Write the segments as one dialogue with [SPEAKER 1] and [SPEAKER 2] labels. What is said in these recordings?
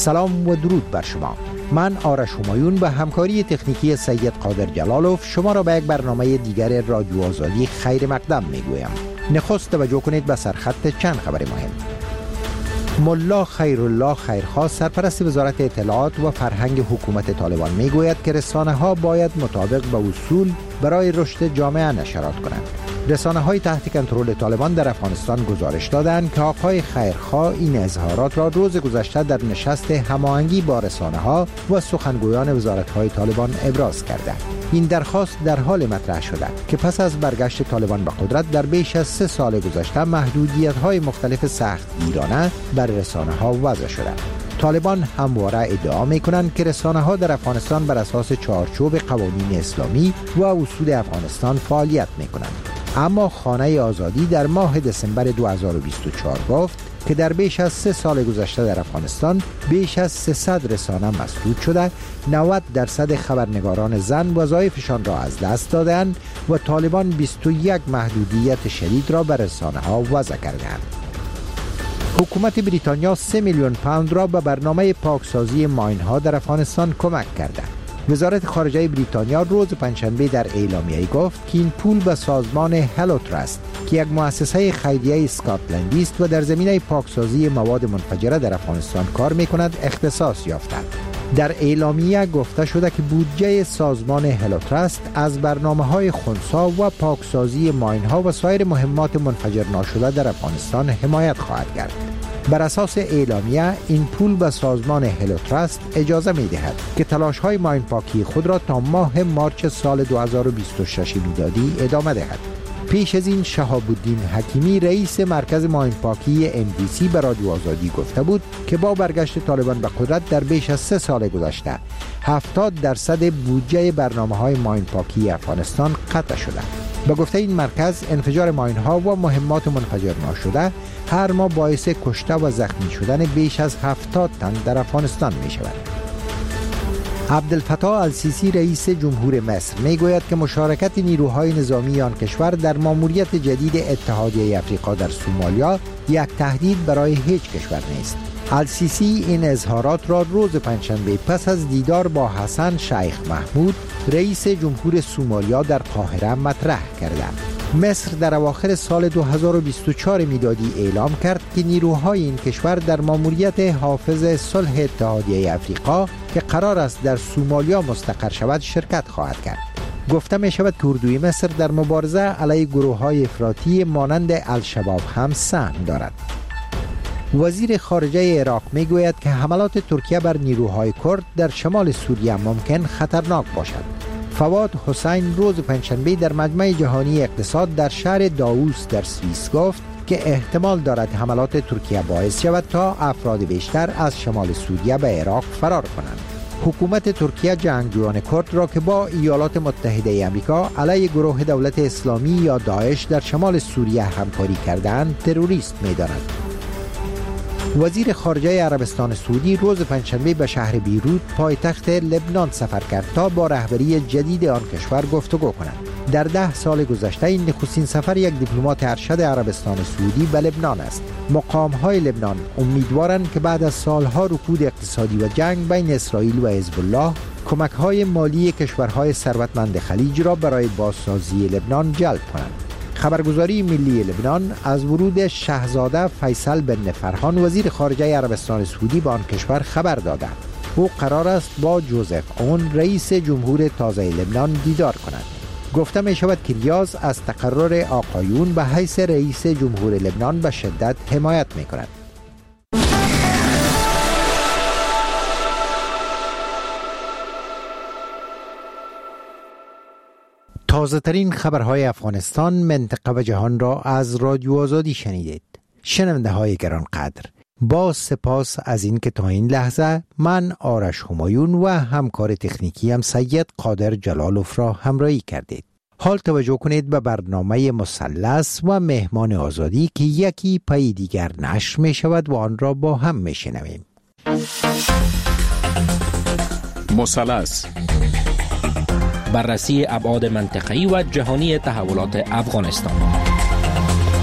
[SPEAKER 1] سلام و درود بر شما. من آرش همایون به همکاری تکنیکی سید قادر جلالوف شما را به یک برنامه دیگر رادیو آزادی خیر مقدم میگویم. نخست توجه کنید به سرخط چند خبر مهم. ملا خیرالله خیرخواه سرپرست وزارت اطلاعات و فرهنگ حکومت طالبان میگوید که رسانه ها باید مطابق به اصول برای رشد جامعه نشرات کنند. رسانه های تحت کنترل طالبان در افغانستان گزارش دادند که آقای خیرخواه این اظهارات را روز گذشته در نشست هماهنگی با رسانه ها و سخنگویان وزارت های طالبان ابراز کرده. این درخواست در حال مطرح شده که پس از برگشت طالبان به قدرت در بیش از 3 سال گذشته محدودیت های مختلف سختگیرانه بر رسانه ها وضع شده. طالبان همواره ادعا می‌کنند که رسانه‌ها در افغانستان بر اساس چارچوب قوانین اسلامی و اصول افغانستان فعالیت می‌کنند. اما خانه آزادی در ماه دسامبر 2024 گفت که در بیش از 3 سال گذشته در افغانستان بیش از 300 رسانه مسدود شده، 90% خبرنگاران زن وظایفشان را از دست دادند و طالبان 21 محدودیت شدید را بر رسانه‌ها وضع کردند. حکومت بریتانیا 3 میلیون پوند را به برنامه پاکسازی ماین‌ها در افغانستان کمک کرده. وزارت خارجه بریتانیا روز پنجشنبه در اعلامیه گفت که این پول به سازمان هلو تراست که یک مؤسسه خیریه اسکاتلندی است و در زمینه پاکسازی مواد منفجره در افغانستان کار می‌کند اختصاص یافته. در اعلامیه گفته شده که بودجه سازمان هلو تراست از برنامه‌های خنثی و پاکسازی ماین‌ها و سایر مهمات منفجر ناشده در افغانستان حمایت خواهد کرد. بر اساس اعلامیه این پول به سازمان هلو تراست اجازه می‌دهد که تلاش‌های ماین پاکی خود را تا ماه مارچ سال 2026 میلادی ادامه دهد. پیش از این شهاب الدین حکیمی رئیس مرکز ماین پاکی MDC به رادیو آزادی گفته بود که با برگشت طالبان به قدرت در بیش از 3 سال گذشته 70% بودجه برنامه‌های ماین پاکی افغانستان قطع شده. به گفته این مرکز انفجار ماین‌ها و مهمات منفجر ناشده هر ماه باعث کشته و زخمی شدن بیش از 70 تن در افغانستان می شود. عبدالفتاح السیسی رئیس جمهور مصر می گوید که مشارکت نیروهای نظامی آن کشور در ماموریت جدید اتحادیه افریقا در سومالیا یک تهدید برای هیچ کشور نیست. السیسی این اظهارات را روز پنجشنبه پس از دیدار با حسن شیخ محمود رئیس جمهور سومالیا در قاهره مطرح کرده. مصر در اواخر سال 2024 میلادی اعلام کرد که نیروهای این کشور در ماموریت حافظ صلح اتحادیه افریقا که قرار است در سومالیا مستقر شود شرکت خواهد کرد. گفته می شود که اردوی مصر در مبارزه علیه گروه‌های افراطی مانند الشباب هم سهم دارد. وزیر خارجه عراق می گوید که حملات ترکیه بر نیروهای کرد در شمال سوریه ممکن خطرناک باشد. فواد حسین روز پنجشنبه در مجمع جهانی اقتصاد در شهر داووس در سوئیس گفت که احتمال دارد حملات ترکیه باعث شود تا افراد بیشتر از شمال سوریه به عراق فرار کنند. حکومت ترکیه جنگجویان کرد را که با ایالات متحده آمریکا علیه گروه دولت اسلامی یا داعش در شمال سوریه همکاری کردند تروریست می‌داند. وزیر خارجه عربستان سعودی روز پنجشنبه به شهر بیروت پایتخت لبنان سفر کرد تا با رهبری جدید آن کشور گفتگو کند. در 10 سال گذشته این نخستین سفر یک دیپلمات ارشد عربستان سعودی به لبنان است. مقام‌های لبنان امیدوارند که بعد از سالها رکود اقتصادی و جنگ بین اسرائیل و حزب الله کمک‌های مالی کشورهای ثروتمند خلیج را برای بازسازی لبنان جلب کنند. خبرگزاری ملی لبنان از ورود شاهزاده فیصل بن فرحان وزیر خارجه عربستان سعودی به آن کشور خبر داده. او قرار است با جوزف اون رئیس جمهور تازه لبنان دیدار کند. گفته می شود که ریاض از تقرر آقایون به حیث رئیس جمهور لبنان به شدت حمایت می کند. تازه ترین خبرهای افغانستان، منطقه و جهان را از رادیو آزادی شنیدید. شنونده های گرانقدر، با سپاس از این که تا این لحظه من آرش همایون و همکار تکنیکی هم سید قادر جلالوف را همراهی کردید. حال توجه کنید به برنامه مثلث و مهمان آزادی که یکی پای دیگر نشر می شود و آن را با هم می شنویم.
[SPEAKER 2] مثلث، بررسی ابعاد منطقه‌ای و جهانی تحولات افغانستان.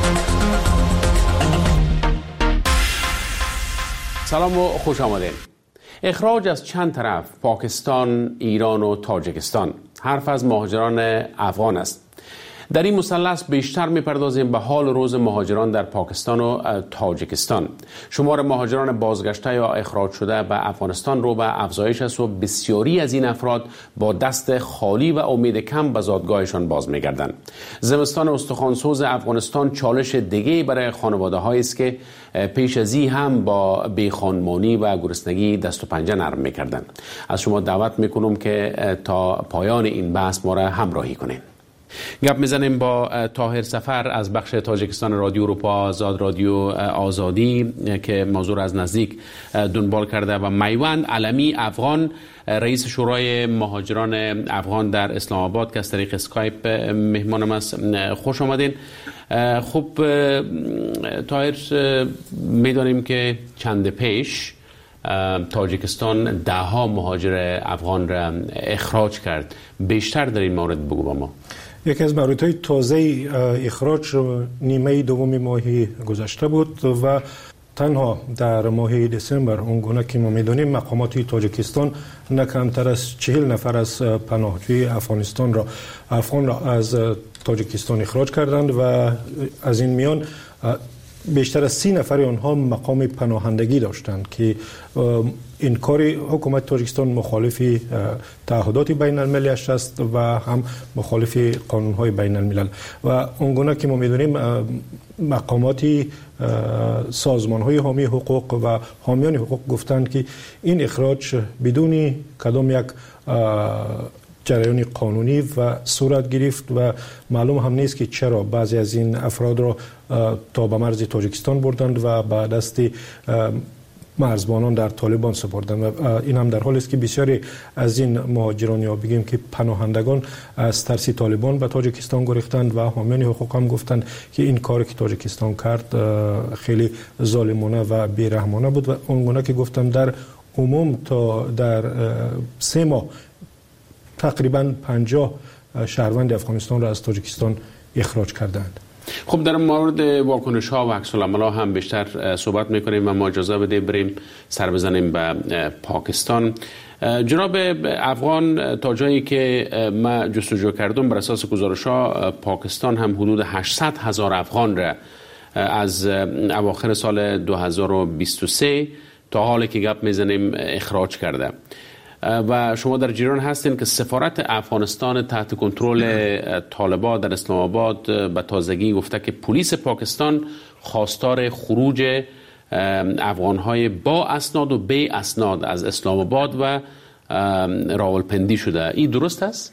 [SPEAKER 3] سلام و خوش آمدید. اخراج از چند طرف، پاکستان، ایران و تاجیکستان. حرف از مهاجران افغان است. در این مثلث بیشتر می‌پردازیم به حال روز مهاجران در پاکستان و تاجیکستان. شمار مهاجران بازگشته یا اخراج شده به افغانستان رو به افزایش است و بسیاری از این افراد با دست خالی و امید کم به زادگاهشان باز می‌گردند. زمستان استخوان‌سوز افغانستان چالش دیگه‌ای برای خانواده‌هایی است که پیش از این هم با بیخانمانی و گرسنگی دست و پنجه نرم می‌کردند. از شما دعوت می‌کنم که تا پایان این بحث ما را همراهی کنید. گپ میزنیم با طاهر سفر از بخش تاجیکستان رادیو اروپا آزاد، رادیو آزادی، که موضوع از نزدیک دنبال کرده، و میوند علمی افغان، رئیس شورای مهاجران افغان در اسلام آباد، که از طریق اسکایپ مهمانم است. خوش آمدین. خب طاهر، میدانیم که چند پیش تاجیکستان دهها مهاجر افغان را اخراج کرد. بیشتر در این مورد بگو با ما.
[SPEAKER 4] یکی از موردهای تازه اخراج نیمه دوم ماه گذشته بود و تنها در ماه دسامبر اونگونه که ما میدونیم مقامات تاجیکستان نه کمتر از 40 نفر از پناهجوی افغان را از تاجیکستان اخراج کردند و از این میان بیشتر از 30 نفر آنها مقام پناهندگی داشتند که این کار حکومت تاجیکستان مخالف تعهدات بین المللی است و هم مخالف قانون‌های بین الملل و اونگونه که ما می‌دونیم مقامات سازمان‌های حامی حقوق و حامیان حقوق گفتند که این اخراج بدون کدام یک جریان قانونی و صورت گرفت و معلوم هم نیست که چرا بعضی از این افراد را تا به مرز تاجیکستان بردند و به دست مرزبانان در طالبان سپردند و این هم در حالی است که بسیاری از این مهاجران یا بگیم که پناهندگان از ترس طالبان به تاجیکستان گریختند و حامیان حقوق هم گفتند که این کاری که تاجیکستان کرد خیلی ظالمانه و بیرحمانه بود و اونگونه که گفتم در عموم تا در 3 ماه تقریبا 50 شهروند افغانستان را از تاجیکستان اخراج کردند.
[SPEAKER 3] خب در مورد واکنش ها و عکس العمل ها هم بیشتر صحبت میکنیم و ما اجازه بده بریم سر بزنیم به پاکستان. جناب افغان، تا جایی که ما جستجو کردم بر اساس گزارش ها، پاکستان هم حدود 800,000 افغان را از اواخر سال 2023 تا حالی که گپ میزنیم اخراج کرده و شما در جریان هستین که سفارت افغانستان تحت کنترل طالبان در اسلام آباد به تازگی گفته که پلیس پاکستان خواستار خروج افغانهای با اسناد و بی اسناد از اسلام آباد و راولپندی شده. این درست است؟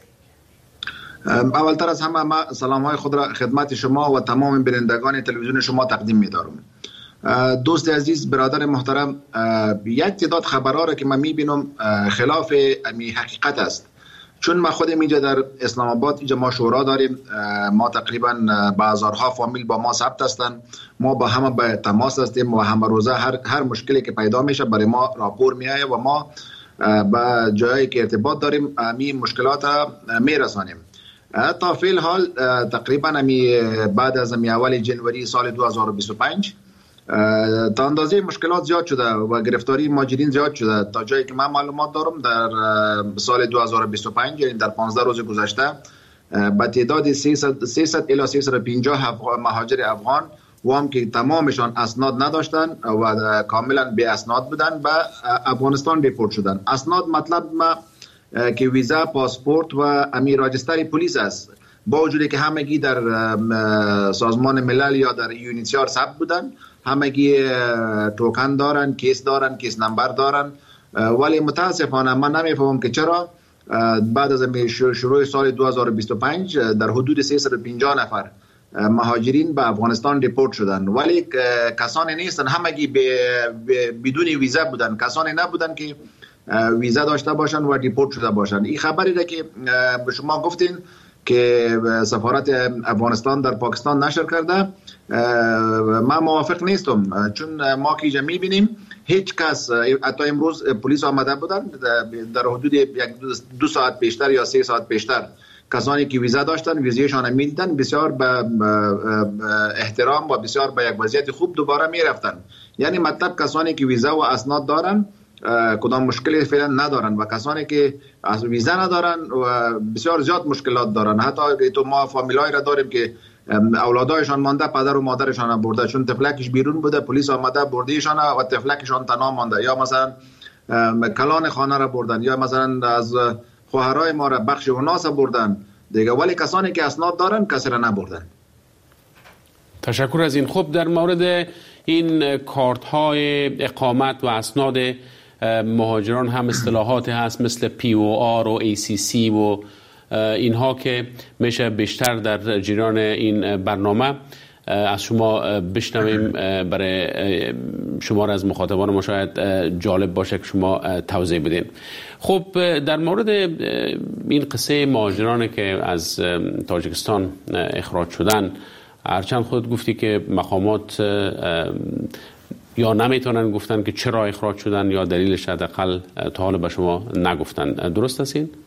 [SPEAKER 5] اولتر از همه ما سلام‌های خود را خدمت شما و تمام بینندگان تلویزیون شما تقدیم می‌دارم. دوست عزیز، برادر محترم، یک تعداد خبرها را که من میبینم خلاف حقیقت است. چون ما خودم اینجا در اسلام آباد اینجا ما شورا داریم، ما تقریبا بازارها فامیل با ما ثبت هستند، ما با همه به تماس هستیم و همه روزه هر مشکلی که پیدا میشه برای ما راپور میایه و ما با جایی که ارتباط داریم این مشکلات میرسانیم. تا فعل حال تقریبا بعد از اول جنوری سال 2025 تا اندازه مشکلات زیاد شده و گرفتاری مهاجرین زیاد شده. تا جایی که من معلومات دارم در سال 2025 یعنی در 15 روز گذشته با تعداد 300 الی 350 مهاجر افغان و هم که تمامشان اسناد نداشتن و کاملا بی اسناد بودن به افغانستان دیپورت شدن. اسناد مطلب ما که ویزا، پاسپورت و امی راجستر پلیس است، با وجودی که همگی در سازمان ملل یا در یونیسیار ثبت بودن، همگی توکن دارن، کیس دارن، کیس نمبر دارن، ولی متاسفانه من نمیفهمم که چرا بعد از شروع سال 2025 در حدود 350 نفر مهاجرین به افغانستان دیپورت شدن، ولی کسانی نیستن، همگی بدون ویزا بودن، کسانی نبودن که ویزا داشته باشن و دیپورت شده باشن. این خبری ده که به شما گفتین که سفارت افغانستان در پاکستان نشر کرده، من موافق نیستم، چون ما که اینجا میبینیم هیچ کس، حتی امروز پلیس آمده بودن در حدود 2 ساعت پیشتر یا 3 ساعت پیشتر، کسانی که ویزا داشتن ویزایشان میدیدن، بسیار به احترام و بسیار به یک وضعیت خوب دوباره میرفتن. یعنی مطلب کسانی که ویزا و اسناد دارن کدام مشکلی فعلا ندارن و کسانی که از ویزا ندارن و بسیار زیاد مشکلات دارن. حتی تو ما فامیلای را داریم که اولادایشان مانده، پدر و مادرشان برده، چون تفلکش بیرون بوده پلیس آمده بردیشان و تفلکشان تنها مانده، یا مثلا کلان خانه را بردن، یا مثلا از خواهرای ما را بخش اوناس بردن دیگه، ولی کسانی که اسناد دارن کسی را نبردن.
[SPEAKER 3] تشکر از این. خب در مورد این کارت های اقامت و اسناد مهاجران هم اصطلاحات هست مثل POR و ACC و اینها که میشه بیشتر در جریان این برنامه از شما بشنویم. برای شما از مخاطبان ما شاید جالب باشه که شما توضیح بدین. خب در مورد این قصه مهاجرانی که از تاجیکستان اخراج شدن، هرچند خود گفتی که مقامات یا نمیتونن گفتن که چرا اخراج شدن یا دلیلش حداقل تا حالا به شما نگفتن، درست است این؟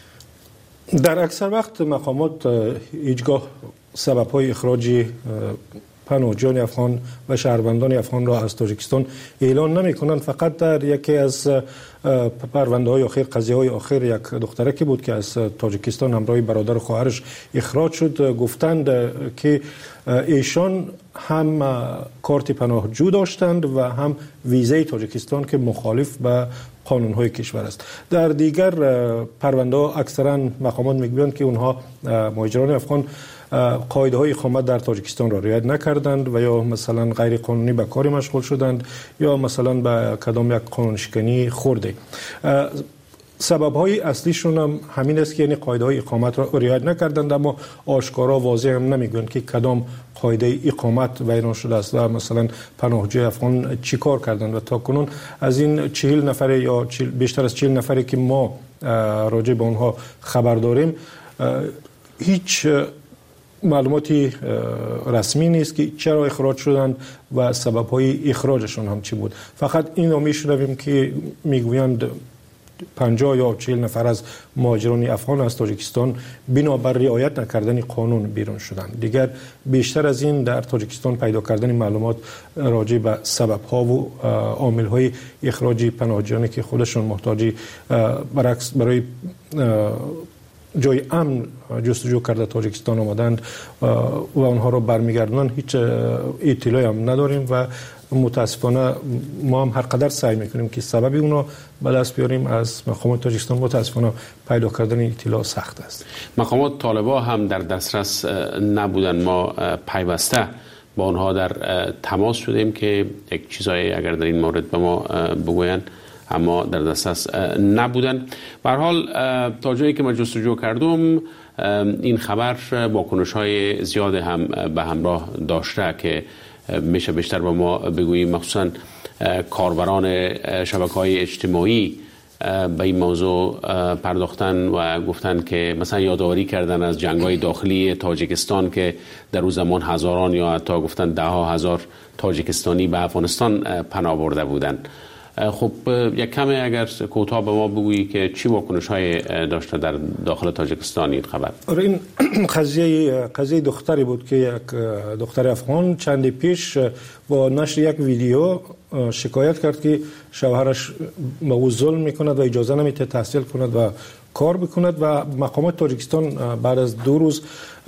[SPEAKER 4] در اکثر وقت مقامات هیچگاه سبب‌های اخراج پناهجویان افغان و شهروندان افغان را از تاجیکستان اعلان نمی‌کنند. فقط در یکی از پرونده‌های آخر، قضیه‌های آخر، یک دخترکی بود که از تاجیکستان همراه برادر و خواهرش اخراج شد، گفتند که ایشان هم کارت پناهجو داشتند و هم ویزای تاجیکستان که مخالف به قانون‌های کشور است. در دیگر پرونده‌ها اکثرا مقامات میگویند که اونها مهاجران افغان قاعده‌های اقامت در تاجیکستان را رعایت نکردند و یا مثلا غیر قانونی به کاری مشغول شدند یا مثلا به کدام یک قانون شکنی خورده. سبب‌های اصلیشون هم همین است که یعنی قاعده‌های اقامت را رعایت نکردند، اما آشکارا واضح هم نمیگویند که کدام قاعده اقامت بیان شده است و مثلا پناهجوی افغان چیکار کردند. و تاکنون از این 40 نفر یا بیشتر از 40 نفری که ما راجع به اونها خبر داریم، هیچ معلوماتی رسمی نیست که چرا اخراج شدند و سبب‌های اخراجشون هم چی بود. فقط این رو میشنویم که میگویند 50 یا 40 نفر از مهاجران افغان از تاجیکستان بنابر رعایت نکردن قانون بیرون شدند. دیگر بیشتر از این در تاجیکستان پیدا کردن معلومات راجع به سبب‌ها و عامل‌های اخراج پناهجویانی که خودشون محتاجی برعکس برای جای امن جستجو کرده تاجیکستان آمدند و آنها را برمیگردونن هیچ اطلاعی هم نداریم و متاسفانه ما هم هر قدر سعی میکنیم که سبب اونا به دست بیاریم از مقامات تاجیکستان، متاسفانه پیدا کردن اطلاع سخت است.
[SPEAKER 3] مقامات طالبا هم در دسترس نبودن، ما پیوسته با آنها در تماس شدیم که یک چیزایی اگر در این مورد به ما بگوین، اما در دسترس نبودن. به هر حال تا جایی که من جستجو کردم این خبر واکنش‌های زیاد هم به همراه داشته که میشه بیشتر به ما بگوییم، مخصوصا کاربران شبکه‌های اجتماعی به این موضوع پرداختن و گفتن که مثلا یادآوری کردن از جنگ‌های داخلی تاجیکستان که در اون زمان هزاران یا حتی گفتن ده ها هزار تاجیکستانی به افغانستان پناه برده بودند. خب یک کمی اگر کوتاه به ما بگویی که چی واکنش‌های داشته در داخل تاجیکستان این خبر؟
[SPEAKER 4] این قضیه دختری بود که یک دختر افغان چندی پیش با نشر یک ویدیو شکایت کرد که شوهرش به او ظلم میکند و اجازه نمیده تحصیل کند و کار بکند و مقامات تاجیکستان بعد از 2 روز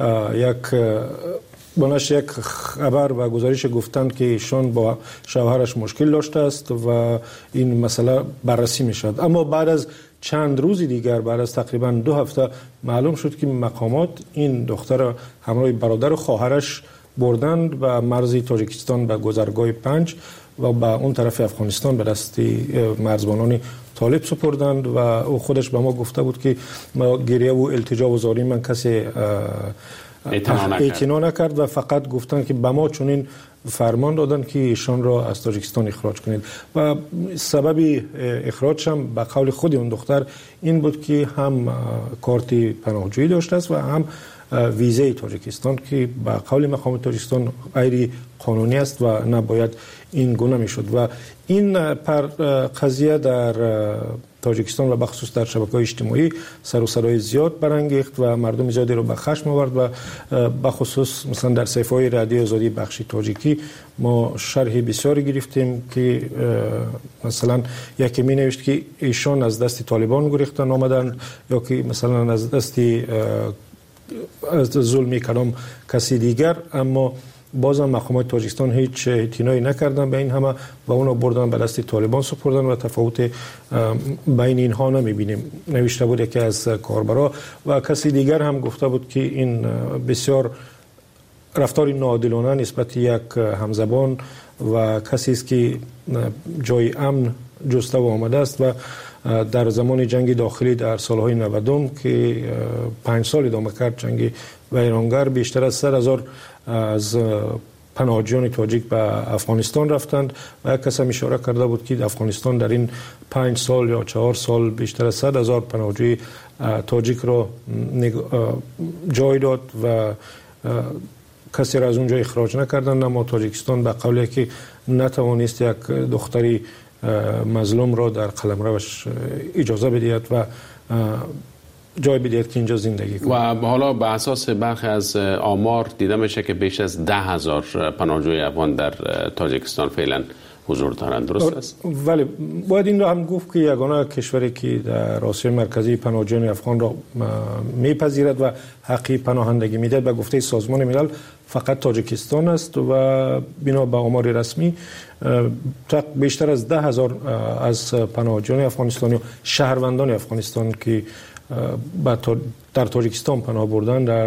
[SPEAKER 4] یک خبر و گزارش گفتند که ایشان با شوهرش مشکل داشته است و این مسئله بررسی می شود. اما بعد از چند روز دیگر، بعد از تقریبا 2 هفته معلوم شد که مقامات این دختر همراه برادر و خواهرش بردند و مرزی تاجیکستان به گذرگاه 5 و به اون طرف افغانستان به دست مرزبانان طالب سپردند و او خودش به ما گفته بود که ما گریه و التجا و زاری من کسی اعتنا نکرد و فقط گفتن که به ما چنین فرمان دادن که ایشان را از تاجیکستان اخراج کنید و سبب اخراج هم به قول خود اون دختر این بود که هم کارت پناهجویی داشته است و هم ویزه تاجیکستان که با قول مقام تاجیکستان غیر قانونی است و نباید این گونه میشد و این قضیه در تاجیکستان و بخصوص در شبکه‌های اجتماعی سر و صدای زیاد برانگیخت و مردم زیادی رو به خشم آورد و بخصوص مثلا در صفحه‌های رادیو آزادی بخش تاجیکی ما شرح بسیاری گرفتیم که مثلا یکی می نوشت که ایشان از دست طالبان گریختن آمدن یا که مثلا از دست ظلمی کدام کسی دیگر، اما بازم مقامات تاجیکستان هیچ اعتنایی نکردن به این همه و اونو بردن به دست طالبان سپردن و تفاوت بین اینها نمیبینیم. نوشته بود که از کاربرا و کسی دیگر هم گفته بود که این بسیار رفتار ناعادلانه نسبت یک همزبان و کسی است که جای امن جسته و آمده است و در زمان جنگ داخلی در سالهای 90 که 5 سال ادامه کرد جنگ ویرانگر، بیشتر از 100,000 از پناهجویان تاجیک به افغانستان رفتند و یک کس هم اشاره کرده بود که افغانستان در این 5 سال یا 4 سال بیشتر از 100,000 پناهجوی تاجیک را جای داد و کسی را از اونجا اخراج نکردند، اما تاجیکستان به قولی که نتوانست یک دختری مظلوم را در قلمروش اجازه بدهد و جای بدهد که اینجا زندگی کنه. و
[SPEAKER 3] حالا به اساس برخی از آمار دیده میشه که بیش از 10,000 پناهجوی افغان در تاجیکستان فعلا حضور دارند، درست است؟
[SPEAKER 4] ولی باید این را هم گفت که یگانه کشوری که در آسیای مرکزی پناهجویان افغان را میپذیرد و حقی پناهندگی میده به گفته سازمان ملل فقط تاجیکستان است و بنا به آمار رسمی بیشتر از 10,000 از پناهجویان افغانستانی و شهروندان افغانستان که در تاجیکستان پناه بردن در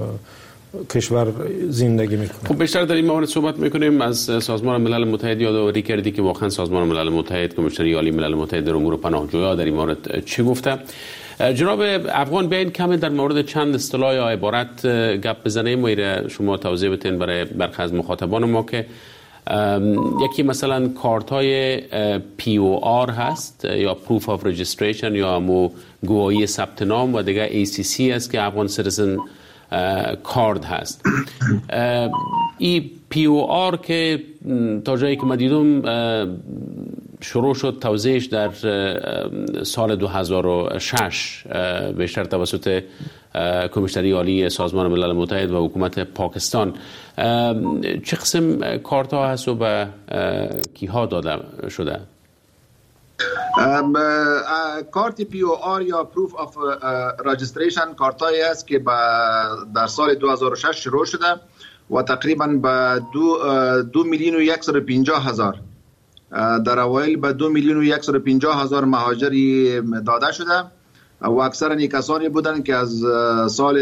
[SPEAKER 4] کشور زندگی میکنه.
[SPEAKER 3] خب بیشتر در این مورد صحبت میکنیم. از سازمان ملل متحد یادآوری کردی که واقعا سازمان ملل متحد، کمیسیون عالی ملل متحد در امور پناهجویان در این مورد چی گفته؟ جناب افغان بیاین کمی در مورد چند اصطلاح یا عبارت گپ بزنیم و شما توضیح بدین برای برخی از مخاطبان ما که یکی مثلا کارت های POR هست یا Proof of Registration یا همو گواهی ثبت نام و دیگه ACC است که افغان سیتیزن کارد هست. این POR که تا جایی که من دیدم شروع شد توزیعش در سال 2006 بیشتر توسط کمیسیون عالی سازمان ملل متحد و حکومت پاکستان. چه قسم کارت ها هست و به کیها داده شده؟
[SPEAKER 5] کارت POR یا Proof of Registration کارت هایی است که در سال 2006 شروع شده و تقریبا به 2,150,000 در اوایل به 2,150,000 مهاجری داده شده و اکثرا کسانی بودند که از سال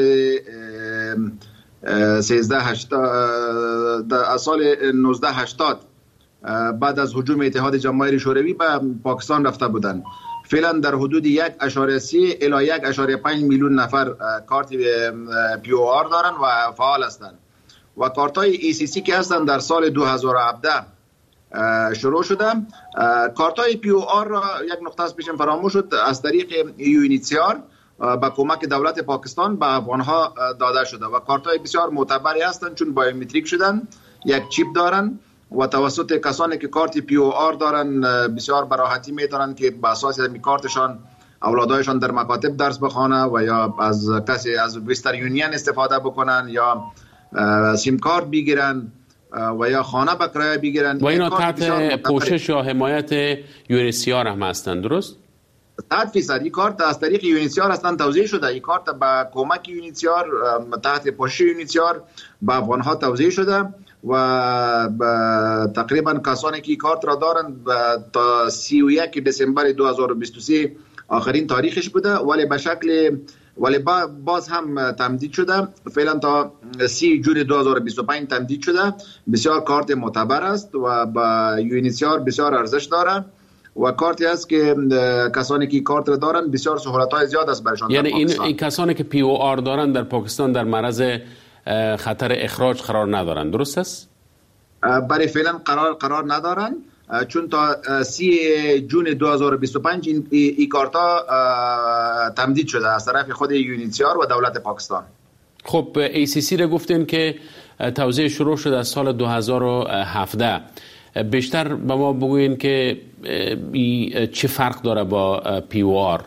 [SPEAKER 5] 1980 بعد از هجوم اتحاد جماهیر شوروی به پاکستان رفته بودند. فعلا در حدود 1.3 الی 1.5 میلیون نفر کارت POR دارن و فعال هستند و کارت های ACC که هستند در سال 2017 شروع شده. کارت های POR را یک نقطه از پیشم فراموش شد، از طریق UNHCR با کمک دولت پاکستان به افغانها داده شده و کارت های بسیار معتبری هستند چون بایومتریک شدن، یک چیپ دارن و توسط کسانی که کارت POR دارن بسیار براحتی میتونن که به اساس کارتشان اولادایشان در مکاتب درس بخوانه و یا از کسی از وستر یونین استفاده بکنن یا سیم کارت بگیرن و یا خانه به کرایه بگیرن
[SPEAKER 3] و اینا تحت پوشش یا حمایت UNHCR هم هستند، درست؟
[SPEAKER 5] 100% این کارت از طریق UNHCR هستند توزیع شده. این کارت با کمک UNHCR تحت پوشش UNHCR به افغانها توزیع شده و تقریبا کسانی که کارت را دارند تا 31 دسامبر 2023 آخرین تاریخش بوده، ولی به شکل باز هم تمدید شده. فعلا تا 30 جون 2025 تمدید شده. بسیار کارت معتبر است و با UNHCR بسیار ارزش داره و کارتی است که کسانی که کارت را دارند بسیار سهولت‌های زیاد است برایشان.
[SPEAKER 3] یعنی این کسانی که POR دارند در پاکستان در معرض خطر اخراج قرار ندارند، درست است؟
[SPEAKER 5] برای فعلا قرار ندارند چون تا 30 جون 2025 این کارتا تمدید شده از طرف خود UNHCR و دولت پاکستان.
[SPEAKER 3] خب ACC را گفتین که توزیع شروع شد از سال 2017. بیشتر به ما بگوین که چه فرق داره با POR؟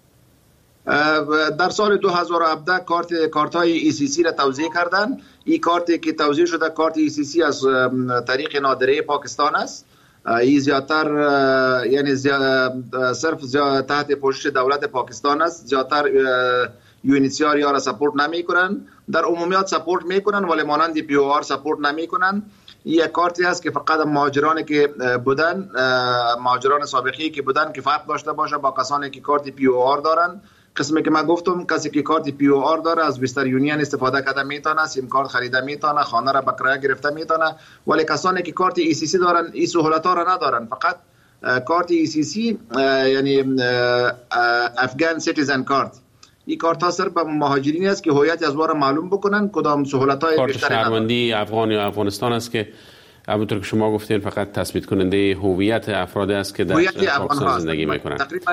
[SPEAKER 5] در سال 2017 کارت های ECC را توزیع کردن. این کارتی که توزیع شده کارت ECC از طریق نادره پاکستان است. این زیادتر یعنی صرف تحت پوشش دولت پاکستان است. زیادتر UNHCR یا را سپورت نمی کنن. در عمومیات سپورت می کنن ولی مانند POR سپورت نمی کنن. یک کارتی است که فقط مهاجرانی که بودن، مهاجران سابقی که بودن که فرق داشته باشه با کسانی که کارت POR دارن. قسمی که من گفتم کسی که کارت POR داره از وستر یونین استفاده کرده میتونه، سیم کارت خریده میتونه، خانه را به کرایه گرفته میتونه. ولی کسانی که کارت ECC دارن این سهولت ها را ندارن. فقط کارت ECC یعنی افغان سیتیزن کارت، این کارت ها صرف به مهاجرین است که هویت از وارا معلوم بکنن کدام سهولت های
[SPEAKER 3] کارت
[SPEAKER 5] بیشتری
[SPEAKER 3] شهروندی افغان یا افغانستان است که همونطور که شما گفتین فقط تثبیت کننده هویت افراد است که در پاکستان زندگی میکنن.
[SPEAKER 5] تقریبا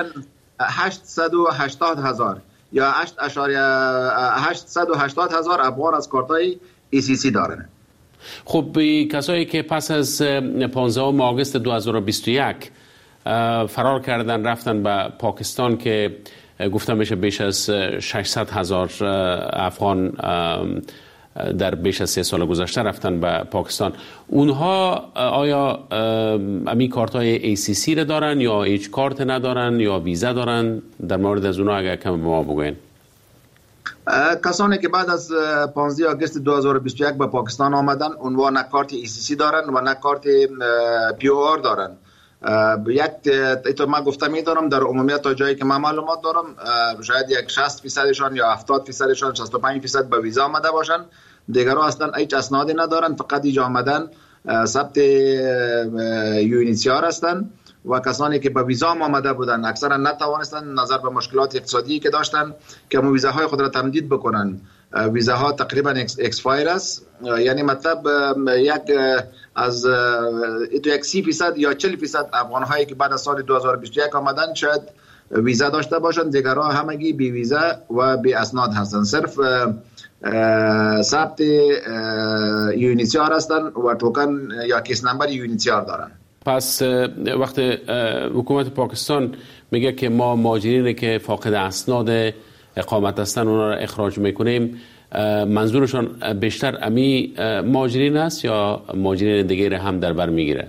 [SPEAKER 5] 880,000 یا 880,000 افغان از کارتای ECC دارن.
[SPEAKER 3] خب کسایی که پس از 15 آگوست 2021 فرار کردن رفتن به پاکستان که گفته میشه بیش از 600,000 افغان در بیش از 3 سال گذشته رفتن به پاکستان، اونها آیا امی کارت های ACC را دارن یا هیچ کارت ندارن یا ویزا دارن؟ در مورد از اونها اگر کم به ما بگوین.
[SPEAKER 5] کسانی که بعد از 15 آگوست 2021 به پاکستان آمدن اونها نه کارت ECC دارن و نه کارت POR دارن. یک ایتو من گفته میدارم در عمومیت تا جایی که من معلومات دارم شاید یک 60%شان یا 70%شان 65% به ویزا آمده باشن. دیگرها اصلا هیچ اسنادی ندارن، فقط اینجا آمدن ثبت UNHCR هستن و کسانی که به ویزا آمده بودن اکثرا نتوانستن نظر به مشکلات اقتصادی که داشتن که ویزاهای خود را تمدید بکنن. ویزاها تقریبا اکسپایر است، یعنی مطلب از 30% یا 40% افغان‌هایی که بعد از سال 2021 آمدن شاید ویزا داشته باشند، دیگرها همگی بی ویزا و بی اسناد هستند. صرف ثبت UNHCR هستن و توکن یا کیس نمبر UNHCR دارن.
[SPEAKER 3] پس وقت حکومت پاکستان میگه که ما مهاجرینی که فاقد اسناد اقامت هستن اونا را اخراج میکنیم، منظورشون بیشتر امی مهاجرین است یا مهاجرین دیگه هم در بر میگیره؟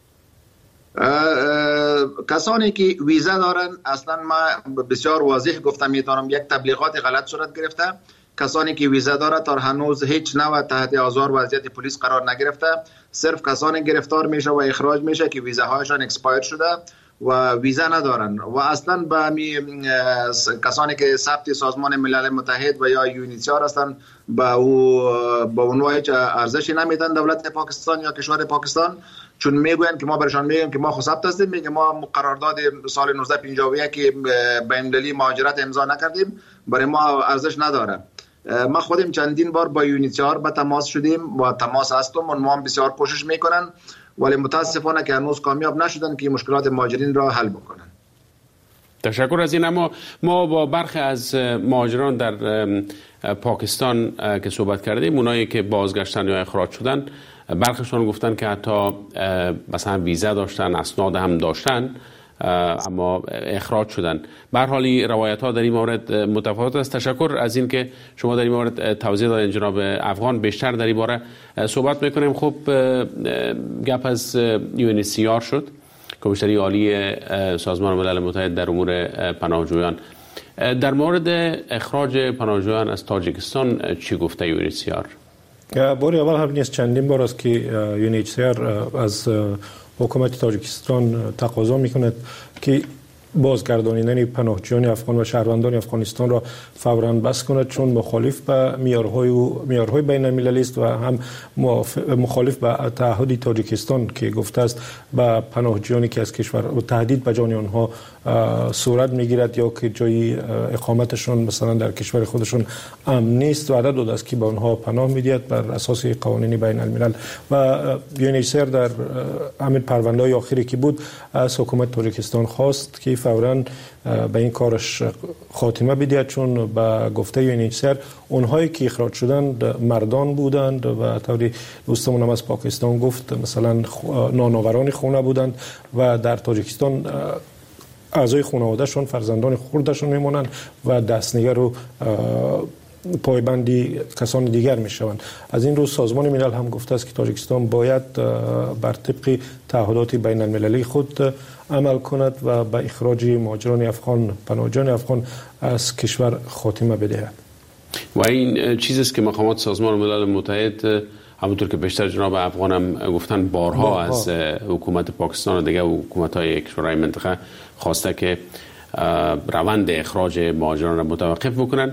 [SPEAKER 5] کسانی که ویزا دارن اصلا ما بسیار واضح گفتم میتونم یک تبلیغات غلط صورت گرفته. کسانی که ویزا داره تا هنوز هیچ نوع تحت آزار وضعیت پلیس قرار نگرفته. صرف کسانی گرفتار میشه و اخراج میشه که ویزاهایشان اکسپایر شده و ویزا ندارن و اصلا به کسانی که ثبت سازمان ملل متحد و یا UNHCR هستن با اونها هیچ ارزشی نمیدن دولت پاکستان یا کشور پاکستان، چون میگوین که ما برشان میگیم که ما خود ثبت هستیم، میگه ما قرارداد سال 1951 که بین‌المللی مهاجرت امضا نکردیم، برای ما ارزش نداره. ما خودم چندین بار با UNHCR به تماس شدیم و تماس هستم، اونها بسیار کوشش میکنن ولی متاسفانه که هنوز کامیاب نشدن که مشکلات مهاجرین را حل بکنن.
[SPEAKER 3] تشکر از این. اما ما با برخی از مهاجران در پاکستان که صحبت کردیم، اونایی که بازگشتن یا اخراج شدن، برخیشون گفتن که حتی مثلا ویزا داشتن، اسناد هم داشتن اما اخراج شدن. به هر حال روایت ها در این مورد متفاوت است. تشکر از این که شما در این مورد توضیح دادین جناب افغان. بیشتر در این باره صحبت میکنیم. خب گپ از UNHCR شد، کمیشنری عالی سازمان ملل متحد در امور پناهجویان. در مورد اخراج پناهجویان از تاجیکستان چی گفته UNHCR؟
[SPEAKER 4] باری اول هم نیست، چندین بار است که UNHCR از حکومت تاجیکستان تقاضا میکند که بازگردانیدن پناهجویان افغان و شهروندان افغانستان را فوراً بس کند، چون مخالف به معیارهای بین المللی است و هم مخالف به تعهد تاجیکستان که گفته است به پناهجویانی که از کشور و تهدید به جان آنها صورت میگیرد یا که جای اقامتشان مثلا در کشور خودشون امن نیست، وعده داده است که به آنها پناه میدهد بر اساس قوانین بین الملل. و UNHCR در همین پرونده‌های آخری که بود از حکومت تاجیکستان خواست که فوراً به این کارش خاتمه بده، چون به گفته UNHCR اونهایی که اخراج شدند مردان بودند و طوری دوستمون هم از پاکستان گفت مثلا نانآوران خونه بودند و در تاجیکستان اعضای خانوادهشون فرزندان خردشون میمونند و دستنگر و پایبندی کسان دیگر میشوند. از این رو سازمان ملل هم گفته است که تاجیکستان باید بر طبق تعهدات بین المللی خود عمل کند و به اخراج مهاجران افغان، پناهجویان افغان از کشور خاتمه بدهد.
[SPEAKER 3] و این چیزی است که مقامات سازمان ملل متحد همونطور که بیشتر جناب افغان هم گفتن بارها از حکومت پاکستان و دیگه حکومت‌های کشورهای منطقه خواسته که روند اخراج مهاجران را متوقف بکنن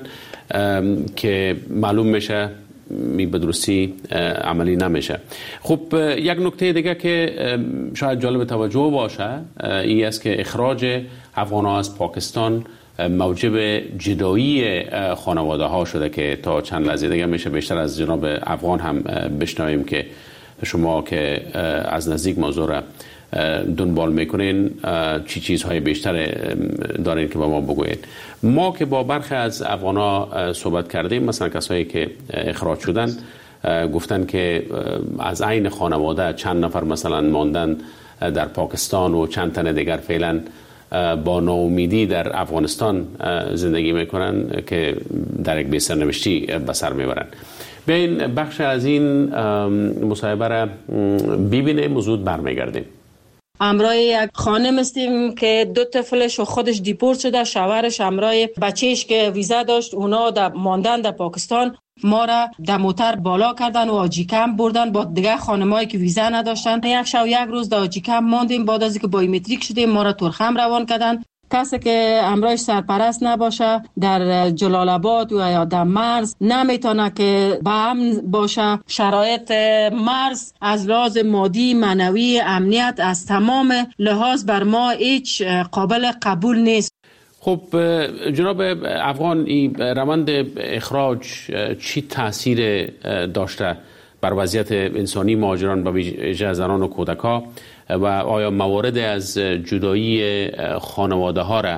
[SPEAKER 3] که معلوم میشه به درستی عملی نمیشه. خب یک نکته دیگه که شاید جالب توجه باشه این است که اخراج افغان‌ها از پاکستان موجب جدایی خانواده ها شده که تا چند لحظه دیگه میشه بیشتر از جناب افغان هم بشنویم که شما که از نزدیک موضوع را دنبال میکنین چی چیزهای بیشتر دارین که با ما بگویید. ما که با برخی از افغانا صحبت کردیم، مثلا کسایی که اخراج شدن گفتن که از عین خانواده چند نفر مثلا ماندن در پاکستان و چند تن دیگر فعلا با ناامیدی در افغانستان زندگی میکنن که در یک بی‌سرنوشتی به سر میبرن. بیاین بخش از این مصاحبه را ببینیم و زود برمیگردیم.
[SPEAKER 6] همراه یک خانم هستیم که 2 طفلش و خودش دیپورت شده، شوهرش همراه بچهش که ویزا داشت اونا ماندن در پاکستان. ما را در موتر بالا کردن و آجی کمپ بردن با دیگه خانمایی که ویزا نداشتن. یک شب یک روز در آجی کمپ ماندیم. بعد از اینکه بایومتریک شدیم ما را ترخم روان کردن. کسی که همراهش سرپرست نباشه در جلال آباد یا در مرز نمیتونه که به امن باشه. شرایط مرز از لحاظ مادی، معنوی، امنیت از تمام لحاظ بر ما هیچ قابل قبول نیست.
[SPEAKER 3] خب جناب افغان، این روند اخراج چی تاثیر داشته بر وضعیت انسانی مهاجران به ویژه زنان و کودک‌ها و آیا موارد از جدایی خانواده ها را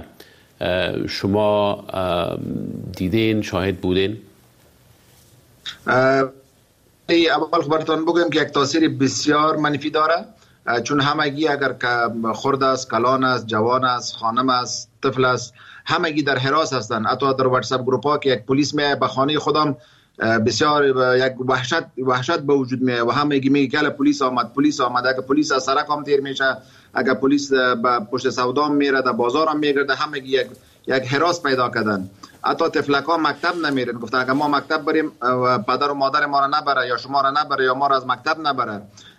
[SPEAKER 3] شما دیدین، شاهد بودین؟
[SPEAKER 5] اول خبرتان بگم که یک تاثیر بسیار منفی داره، چون همگی اگر که خرد است، کلان است، جوان است، خانم است، طفل است، همگی در حراس هستند. حتی در واتساپ گروپ ها که یک پلیس میاد به خانه خودم بسیار یک وحشت به وجود میاد و همگی میگه که پلیس آمد. اگه پلیس از سرک هم تیر میشه، اگه پلیس به پشت سودا میره، در بازار هم میگرده، همگی یک حراس پیدا کردن. حتی طفلکا مکتب نمیرن، گفتن اگه ما مکتب بریم پدر و مادر ما را نبره یا شما را نبره یا ما را از مکتب نبره.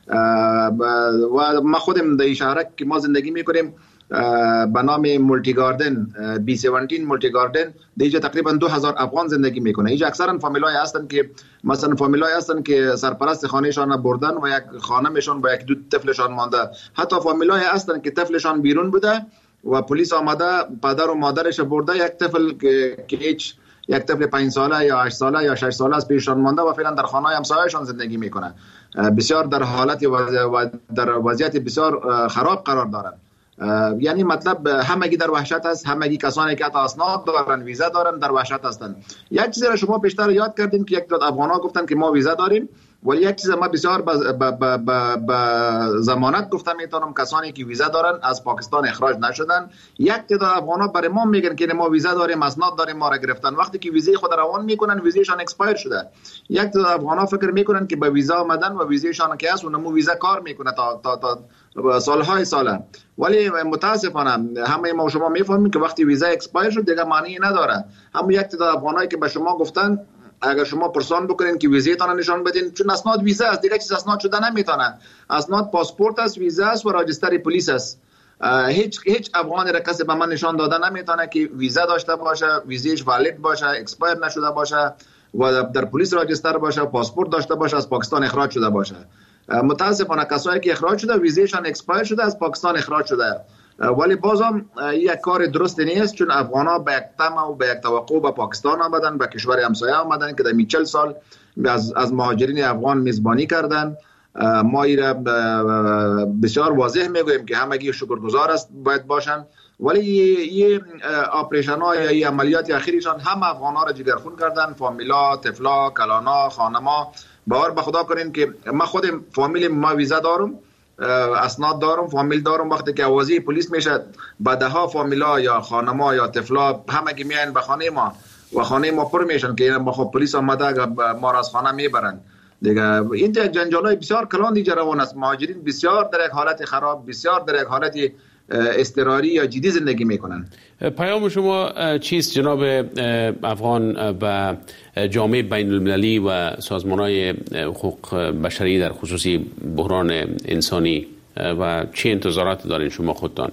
[SPEAKER 5] و ما خودم در شهرک که ما زندگی میکنیم به نام مولتی گاردن، B17 مولتی گاردن، دیجا تقریبا 2000 افغان زندگی میکنه. اینجا اکثرا فامیلای هستن که مثلا فامیلای هستن که سرپرست خانهشان بردن و یک خانمشان با یک 2 طفلشان مانده. حتی فامیلای هستن که طفلشان بیرون بوده و پلیس آمده پدر و مادرش برده، یک طفل که هیچ یک طفل 5 ساله یا 8 ساله یا 6 ساله از پیششان مانده و فعلا در خانه همسایه‌شان زندگی میکنه. بسیار در حالت و در وضعیت بسیار خراب قرار دارن. یعنی مطلب همگی در وحشت است، همگی کسانی که حتی اسناد دارن، ویزا دارن، در وحشت هستند. یک چیزی را شما بیشتر یاد کردین که یک داد افغانا گفتن که ما ویزا داریم، ولی یک چیز ما بسیار با ضمانت گفتم میتونم کسانی که ویزا دارن از پاکستان اخراج نشدن. یک تعداد افغانا برای ما میگن که ما ویزا داریم، اسناد داریم، ما را گرفتن. وقتی که ویزای خود روان میکنن ویزایشان اکسپایر شده. یک تعداد افغانا فکر میکنن که با ویزا آمدن و ویزایشان که هست اونم ویزا کار میکنه تا سالهای ساله. ولی متاسفانه همه ما شما میفهمیم که وقتی ویزا اکسپایر شد دیگه معنی نداره. هم یک تعداد افغانایی که به شما گفتن اگر شما پرسان بکنین که ویزایتان نشان بدین، چون اسناد ویزا است، دیگه چیز اسناد شده نمیتونه. اسناد پاسپورت است، ویزا است و راجستر پلیس است. هیچ افغانی را کسی به من نشان داده نمیتونه که ویزا داشته باشه، ویزایش والید باشه، اکسپایر نشده باشه و در پلیس راجستر باشه، پاسپورت داشته باشه، از پاکستان اخراج شده باشه. متاسفانه کسایی که اخراج شده ویزایشان اکسپایر شده، از پاکستان اخراج شده. ولی بازم یک کار درست نیست، چون افغان‌ها به یک طمع و به یک توقع به پاکستان آمدن، به کشور همسایه آمدن که در 40 سال از مهاجرین افغان میزبانی کردن. ما ایرا بسیار واضح میگوییم که همگی شکرگزار است باید باشن ولی یه آپریشن ها یا یه عملیات اخیرشان هم افغان ها را جگرخون کردن، فامیلا، طفلا، کلانا، خانما. باور به خدا کنین که من خود فامیل ما ویزا دارم، اسناد دارم، فامیل دارم. وقتی که آوازی پلیس میشه بعدها فامیلا یا خانما یا طفلا همه که میان به خانه ما و خانه ما پر میشن که با خود پلیس آمده ما را از خانه میبرن دیگه. این جنجالای بسیار کلان دیگه روان است. مهاجرین بسیار در یک حالت خراب، بسیار در یک حالت اضطراری یا جدی زندگی میکنن.
[SPEAKER 3] پیام شما چیست جناب افغان به جامعه بین المللی و سازمان‌های حقوق بشری در خصوصی بحران انسانی و چه انتظاراتی دارین شما خودتان؟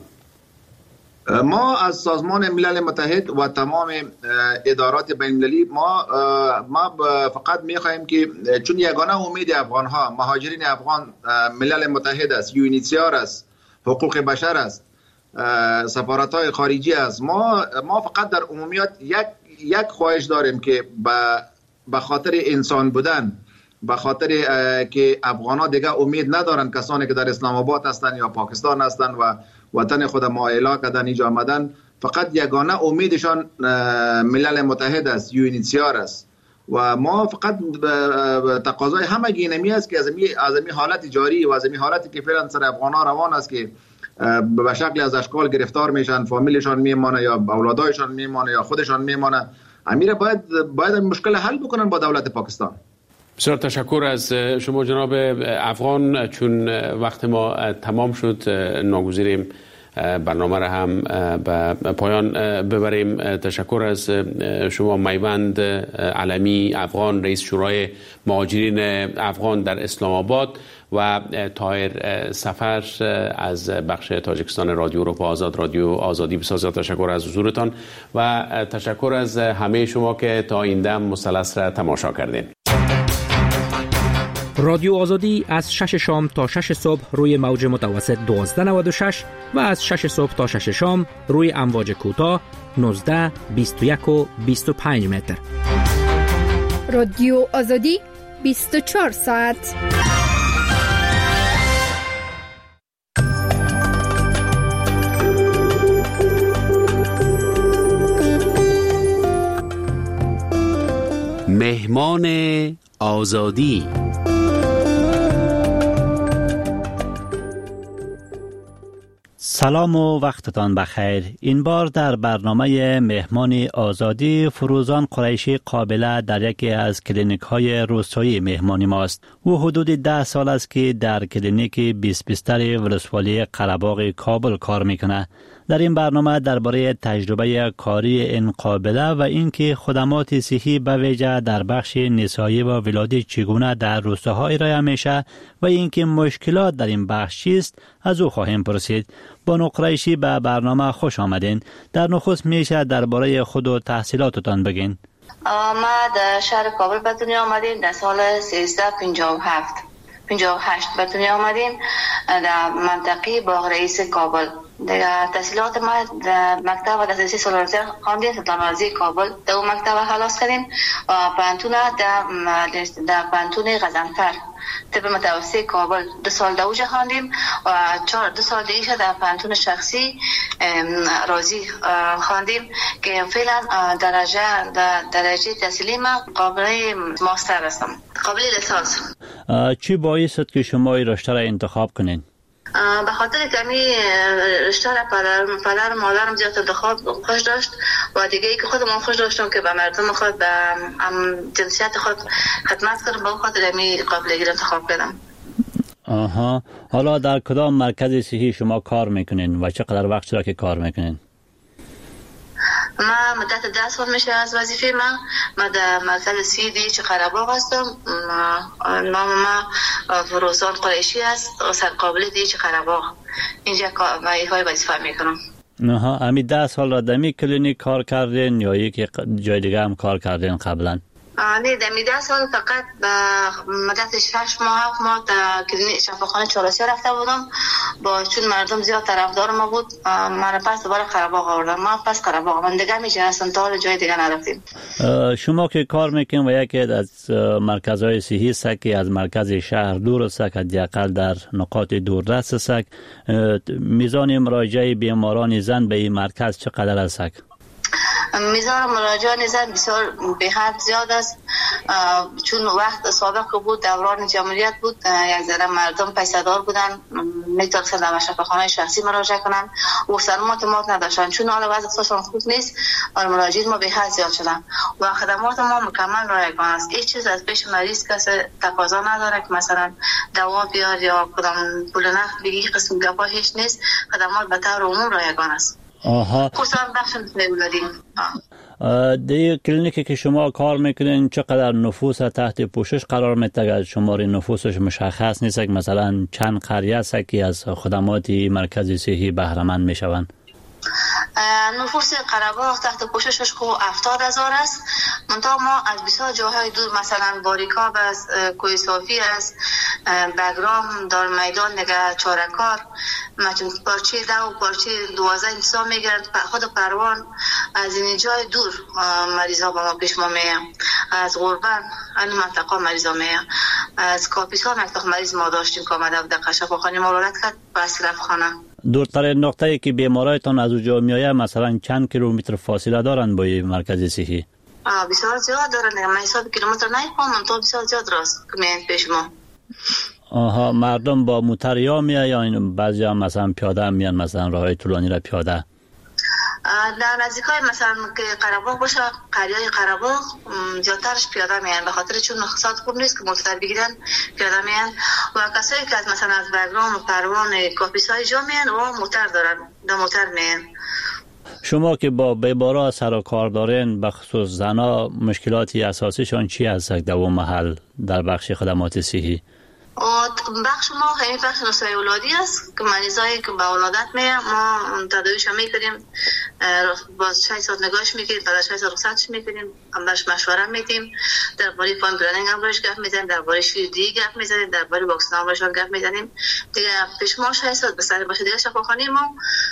[SPEAKER 5] ما از سازمان ملل متحد و تمام ادارات بین المللی ما فقط میخواهیم که چون یگانه امید افغان ها مهاجرین افغان ملل متحد است، UNHCR است، حقوق بشر است، سفارت‌های خارجی است. ما فقط در عمومیت یک خواهش داریم که به خاطر انسان بودن، به خاطر که افغان‌ها دیگه امید ندارن، کسانی که در اسلام آباد هستن یا پاکستان هستن و وطن خود ما اعلا کردن اینجا آمدن، فقط یگانه امیدشان ملل متحد است، UNHCR است. و ما فقط تقاضای همه گینمی است که از این حالت جاری و از این حالتی که فعلا سر افغان‌ها روان است که به شکل از اشکال گرفتار میشن، فامیلشان میمانه یا اولادایشان میمانه یا خودشان میمانه، امیر باید مشکل حل بکنن با دولت پاکستان.
[SPEAKER 3] بسیار تشکر از شما جناب افغان. چون وقت ما تمام شد ناگزیریم برنامه را هم به پایان ببریم. تشکر از شما میوند علمی افغان، رئیس شورای مهاجرین افغان در اسلام آباد، و طاهر سفر از بخش تاجیکستان رادیو اروپا آزاد، رادیو آزادی. بسیار تشکر از حضورتان و تشکر از همه شما که تا این دم مثلث را تماشا کردین.
[SPEAKER 2] رادیو آزادی از 6 شام تا 6 صبح روی موج متوسط 1296 و از 6 صبح تا 6 شام روی امواج کوتاه 19، 21 و 25 متر.
[SPEAKER 7] رادیو آزادی 24 ساعت.
[SPEAKER 3] مهمان آزادی.
[SPEAKER 8] سلام و وقتتان بخیر. این بار در برنامه مهمان آزادی فروزان قریشی قابله در یکی از کلینیک های روستایی مهمانی ماست. او حدود 10 سال است که در کلینیک 20 بستر ولسوالی قره‌باغ کابل کار میکنه. در این برنامه درباره تجربه کاری این قابله و اینکه خدمات صحی به ویژه در بخش نسایی و ولادت چگونه در روستاها ارائه میشه و اینکه مشکلات در این بخش چیست از او خواهیم پرسید. بانو قریشی به برنامه خوش آمدین. در نخست میشه درباره خود و تحصیلاتتان بگین.
[SPEAKER 9] ما در شهر کابل به دنیا آمدیم در سال 1358 به دنیا آمدیم در منطقه باغ رئیس کابل. در تحصیلات ما در مکتب و دسترسی سالارتی خواندیم، سلطان وزیر کابل در اون مکتب خلاص کردیم و پانتون در پانتون غزنفر طب متوسط کابل 2 سال دوجه خواندیم و 2 سال دیگه در پانتون شخصی رازی خواندیم که فعلا درجه تحصیلی ما قابل ماستر هستم، قابل لیسانس.
[SPEAKER 8] چی باعث شد که شما این رشته را انتخاب کنین؟
[SPEAKER 9] به خاطر کمی رشته را پدر مادرم زیاد انتخاب خوش داشت و دیگه ای که خودم خوش داشتم که به مردم خود به جنسیت خود خدمت کنم، به خاطر می قابلیت انتخاب کردم.
[SPEAKER 8] آها. حالا در کدام مرکز صحی شما کار میکنین و چقدر وقت را که کار میکنین؟
[SPEAKER 9] ما مدت 10 سال میشه از وظیفه ما در مرکز سیدی چه قره‌باغ هستم. ما فروزان قریشی است و سرقابل دی چه قره‌باغ اینجا های وظیفه میکنم.
[SPEAKER 8] نه، همین 10 سال را دمی کلینیک کار کردین یا یک جای دیگه هم کار کردین قبلا؟
[SPEAKER 9] نه در 10 سال فقط به مدت 6 ماه 7 ماه تا کلینیک شفاخانه چهارراه رفته بودم. با چون مردم زیاد طرفدار ما بود من پس دوباره قره‌باغ آوردن. ما پس قره‌باغ من دیگه میشه اصلا تا جای دیگه نرفتیم.
[SPEAKER 8] شما که کار میکنین و یکی از مرکزهای صحی است که از مرکز شهر دور است، حداقل در نقاط دوردست است، میزان مراجعه بیماران زن به این مرکز چقدر است؟
[SPEAKER 9] میزان مراجعان زن بسیار به حد زیاد است، چون وقت سابق بود دوران جمهوریت بود یک ذره مردم پیسه‌دار بودن میتونستن در شفاخانه شخصی مراجعه کنن و خدمات ما نداشتن. چون حالا وضع اقتصادشون خوب نیست و مراجعین ما به حد زیاد شدن و خدمات ما مکمل رایگان است. هیچ چیز از پیش مریض کسی تقاضا نداره که مثلا دوا بیار یا کدام پول نقد بگی، قسم گپا هیچ نیست. خدمات به طور عموم رایگان است. خصوصا بخش ولادی.
[SPEAKER 8] در کلینیکی که شما کار میکنین چقدر نفوس تحت پوشش قرار میده؟ شمار نفوسش مشخص نیست که مثلا چند قریه است که از خدمات مرکز صحی بهره مند میشوند؟
[SPEAKER 9] نفوس قره‌باغ تحت پوششش خو 70,000 است. منتها ما از بسیار جاهای دور مثلا باریکاب است، کوی صافی است، بگرام، دار میدان نگه چارکار، مثلا پارچه 10 و پارچه 12 انتصاب میگیرند. خود پروان از این جای دور مریضا با ما پیش ما میان. از غربن این منطقه مریضا میان. از کاپیسا منطقه مریض ما داشتیم که آمده بود شفاخانه ما رو رد کرد به اشرف خانه.
[SPEAKER 8] دورترین نقطه‌ای که بیمارایتان از اونجا میآید مثلا چند کیلومتر فاصله دارند با مرکز صحی؟
[SPEAKER 9] بسیار زیاد دارند. من حساب کیلومتر نمی‌کنم تا بسیار زیاد راست که میان پیش ما.
[SPEAKER 8] مردم با موتر یا میآید یا بعضی مثلا پیاده میان، مثلا راههای طولانی را پیاده؟
[SPEAKER 9] در نزدیکای مثلا که قره‌باغ باشه، قریه‌های قره‌باغ زیادترش پیاده میان، به خاطر چون اقتصاد خوب نیست که موتور بگیرن پیاده میان. و کسایی که از مثلا از بگرام و پروان کاپیسای جا میان و موتور دارن، دو موتور میان.
[SPEAKER 8] شما که با بیمارا سر و کار دارین، به خصوص زنا، مشکلاتی اساسیشان چی هست در اون محل در بخش خدمات صحی؟
[SPEAKER 9] بخش ما خیلی بخش نسای اولادی است که مریضایی که به ولادت میان ما تداویش میکنیم، باز 6 ساعت نگاهش میکنیم، بعد از 6 ساعت رخصتش میکنیم، هم بهش مشوره میدیم، درباره فایم پلنینگ هم باش گپ میزنیم، درباره شیردی گپ میزنیم، درباره واکسن هم باش گپ میزنیم. دیگه پیش ما 6 ساعت بسر باشه. دیگه شفاخانه ما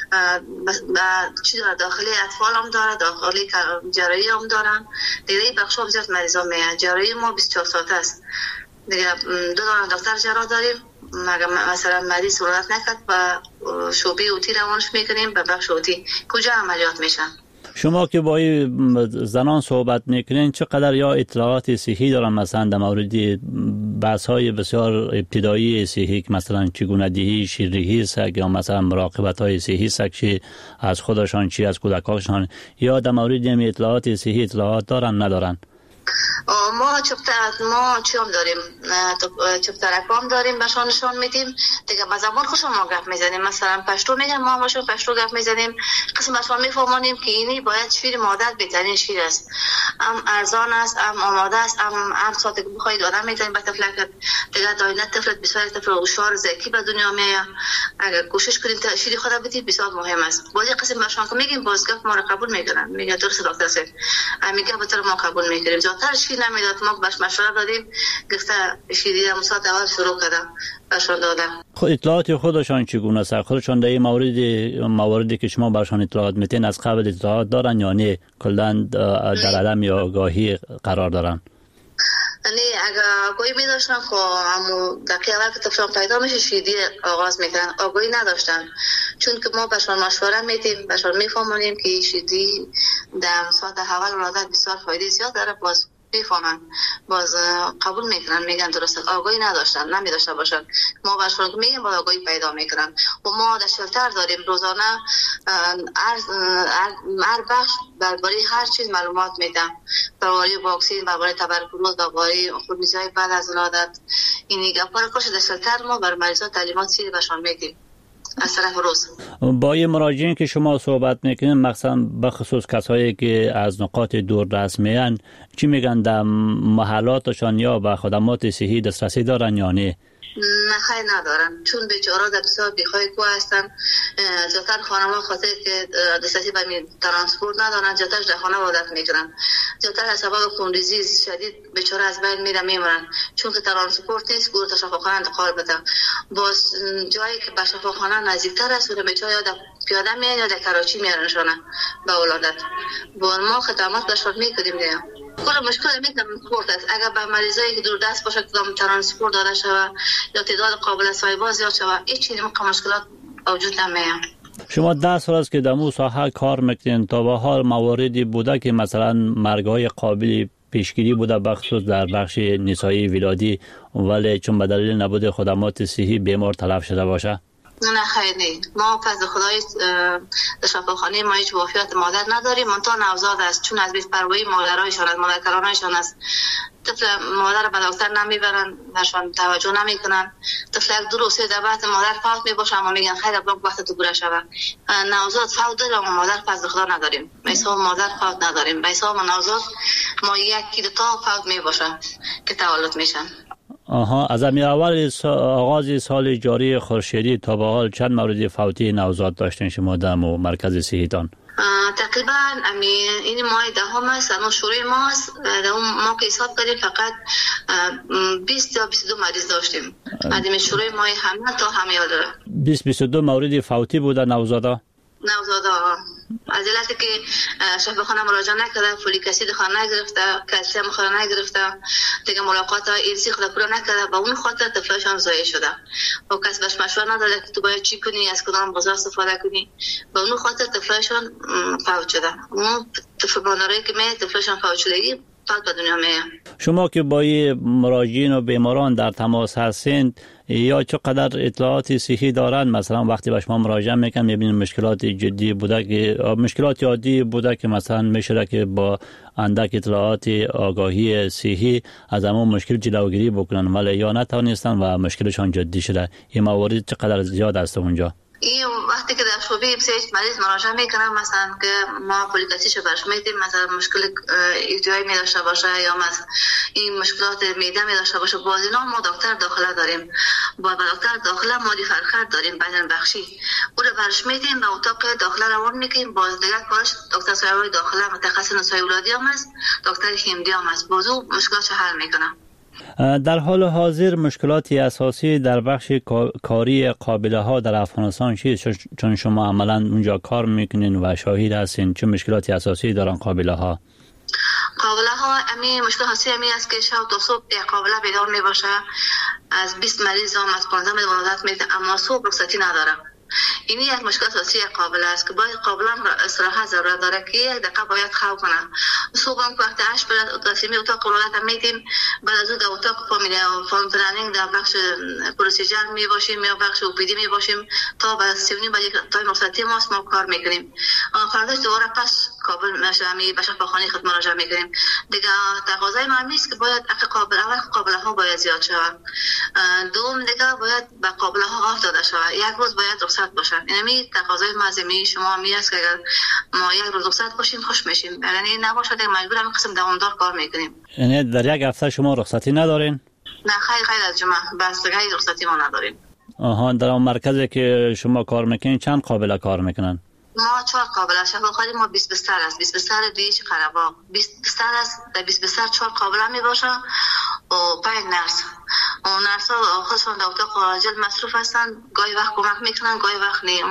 [SPEAKER 9] چیز داخلی اطفال هم داره، داخلی جراحی هم دارن. دیگه بخش ها بسیار مریضا میان. جراحی ما 24 ساعت است. دیگه 2 دکتر جراح داریم. مثلا مریض ولادت نکرد و شعبه اوتی روانش میکنیم به بخش اوتی کجا عملیات میشن.
[SPEAKER 8] شما که با زنان صحبت میکنین چقدر یا اطلاعات صحی دارن مثلا در مورد بحث های بسیار ابتدایی صحی که مثلا چگونه دهی شیردهی است یا مثلا مراقبت های صحی است که از خودشان چی از کودکانشان، یا در مورد اطلاعات صحی اطلاعات دارن ندارن؟
[SPEAKER 9] ما چیام داریم، چپترک هم داریم بهشان نشان میدیم. دیگه با زبان خوش ما گپ میزنیم، مثلا پشتو میگن ما باشون پشتو گپ میزنیم، قسم بهشان میفهمونیم که اینی باید شیر مادر بهترین شیر است، هم ارزان است، هم آماده است، هم ساعتی که بخواید آدم میتونید به طفلک. دیگه داینه طفلت بسیار طفل هوشیار ذکی به دنیا میاد. اگر کوشش کنید شیر خود بدید بسیار مهم است. باید قسم بهشان که میگیم باز گپ ما رو قبول میکنن، میگه درست دکتر سید میگه به طور ما قبول میکنیم. زیادتر شیر نمیداد، ما باش مشوره دادیم، گفته شیری هم ساعت اول شروع کردم بهشان دادم.
[SPEAKER 8] خود اطلاعات خودشان چگونه است؟ خودشان در این مواردی که شما برشان اطلاعات میتین از قبل اطلاعات دارن یا نه کلا در عدم یا آگاهی قرار دارن؟
[SPEAKER 9] یعنی اگر آگاهی می‌داشتن خب همون دقیقه اول که طفلان پیدا میشه شیردی آغاز میکنن. آگاهی نداشتن چون که ما بهشان مشوره میدیم، بهشان میفهمونیم که شیردی در ساعت اول ولادت بسیار فایده زیاد داره، باز میفهمن، باز قبول میکنن، میگن درست. آگاهی نداشتن، نمیداشته باشن، ما بهشون میگیم با آگاهی پیدا میکنن. و ما در شلتر داریم روزانه هر بخش درباره هر چیز معلومات میدم، درباره واکسن، درباره تبرکلوز، درباره خونریزی‌های بعد از ولادت. این گپا رو در شلتر ما بر مریضا تعلیمات سیری بهشون میدیم از طرف روز.
[SPEAKER 8] با این مراجعین که شما صحبت میکنین مثلا بخصوص کسایی که از نقاط دوردست میان چی میگن؟ در محلاتشان یا به خدمات صحی دسترسی دارن یا نه؟
[SPEAKER 9] نه خیلی ندارن، چون بیچاره در بسیار بیخواه کو هستن. زیادتر خانم‌ها خاطر که دسترسی به ترانسپورت ندارن، زیادتر در خانه عادت میکنن. زیادتر از سبب خونریزی شدید بیچاره از بین میمونن، چون که ترانسپورت نیست گور تا شفاخانه انتقال بده. باز جایی که به شفاخانه نزدیکتر است و بیچاره یا پیاده میان یا در کراچی میارنشونه به ولادت. با ما خدمات بهشون میکنیم دیگه. کل مشکل می ترانسپورت است. اگر به مریضایی که دوردست باشه کدام ترانسپورت داده شوه یا تعداد قابل سایباز زیاد شوه، هیچ چیزی مشکلات وجود نمیاد.
[SPEAKER 8] شما 10 سال است که در مو ساحه کار میکنین، تا به حال مواردی بوده که مثلا مرگ‌های قابل پیشگیری بوده بخصوص در بخش نسایی ولادی، ولی چون به دلیل نبود خدمات صحی بیمار تلف شده باشه؟
[SPEAKER 9] نه خیلی، ما فضل خدای در شفاخانه ما هیچ وفیات مادر نداریم، منتها نوزاد است، چون از بی‌پروایی مادرایشان از مادرکرانایشان است. طفل مادر به دکتر نمیبرن، برشان توجه نمیکنن. طفل یک 2 روز 3 بعد مادر فوت میباشه، اما میگن خیلی بلند وقت تو گوره شوه. نوزاد فوت داره اما مادر فضل خدا نداریم. به حساب مادر فوت نداریم، به حساب نوزاد ما 1 تا فوت میباشه که تولد میشن.
[SPEAKER 8] از اول آغاز سال جاری خورشیدی تا به حال چند مورد فوتی نوزاد داشتین شما در مرکز صحیتان؟
[SPEAKER 9] تقریبا این ماه دهم است، اما شروع ماه است. در اون ما که حساب کردیم فقط 20 یا 22 مریض داشتیم. از شروع ماه حمل تا حمل داره 20-22
[SPEAKER 8] مورد فوتی بوده نوزادا.
[SPEAKER 9] از علتی که شفاخانه مراجعه نکرده، فولیک اسید خود نگرفته، کلسیم خود نگرفته، دیگه ملاقات ایرسی خود پورا نکرده، با اون خاطر طفلشان ضایع شده. با کس بهش مشوره نداده که تو باید چی کنی، از کدام بازار استفاده کنی، با اون خاطر طفلشان فوت شده. اون طفل باندارایی که طفلشان فوت شدگی فوت به دنیا میاد.
[SPEAKER 8] شما که با مراجعین و بیماران در تماس هستین، یا چقدر اطلاعات صحی دارن؟ مثلا وقتی به شما مراجعه میکنن میبینید مشکلات جدی بوده که مشکلات عادی بوده که مثلا میشه که با اندک اطلاعات آگاهی صحی از همون مشکل جلوگیری بکنن، ولی یا نتونستن و مشکلشان جدی شده. این موارد چقدر زیاد است اونجا؟
[SPEAKER 9] این وقتی که در شعبه بسیج مریض مراجعه میکنن، مثلا که ما فولیک اسیدشو برش میدیم، مثلا مشکل ایجایی می داشته باشه یا مثلا این مشکلات معده می داشته باشه، باز اینا ما دکتر داخله داریم. با دکتر داخله ما فرخر داریم بدن بخشی، او رو برش میدیم به اتاق داخله روان میکنیم. باز دیگه کارش دکتر سایبای داخله متخصص نسای ولادی هم است، دکتر هندی هم است، بازو مشکلاتش حل میکنه.
[SPEAKER 8] در حال حاضر مشکلاتی اساسی در بخش کاری قابله ها در افغانستان چیست؟ چون شما عملا اونجا کار میکنین و شاهد هستین، چه مشکلاتی اساسی دارن قابله ها؟
[SPEAKER 9] قابله ها مشکل خاصی است که شب تا صبح قابله بیدار میباشه، از 20 مریض هم از 15 مریض ولادت میده، اما صبح رخصتی نداره. این یک مشکل اساسی قابله است که باید قابله استراحت ضرورت داره که 1 دقیقه باید خواب کنه. صبح هم وقت 8 تصمیم اتاق ولادت میدیم، بعد از اون در اتاق فامیلی پلنینگ در بخش پروسیجر می باشیم یا بخش اوپیدی می باشیم تا بعد 3:30 تایم رخصتی ماست ما کار میکنیم. فرداش دوباره پس کابل مشامی به شفاخانه خود مراجعه میکنیم. دیگه تقاضای ما است که باید قابله ها باید زیاد شود. دوم دیگه باید به قابله ها آف داده شود، 1 روز باید رخصت باشن. یعنی تقاضای مازمی شما است که اگر ما 1 روز رخصت باشیم خوش میشیم، یعنی نباشه دیگه مجبور هم قسم دوامدار کار میکنیم.
[SPEAKER 8] یعنی در 1 هفته شما رخصتی ندارین؟
[SPEAKER 9] نه خیلی از جمعه بس دیگه رخصتی ما نداریم.
[SPEAKER 8] در اون مرکزی که شما کار میکنین چند قابله کار میکنن؟
[SPEAKER 9] ما 4 قابله شفاخانه ما 20 بستر است، 20 بستر دیش قره‌باغ 20 بستر است، در 20 بستر 4 قابله می باشه و 5 نرس. و نرس ها خودشون در اتاق عاجل مصروف هستن، گاهی وقت کمک میکنن گاهی وقت نی.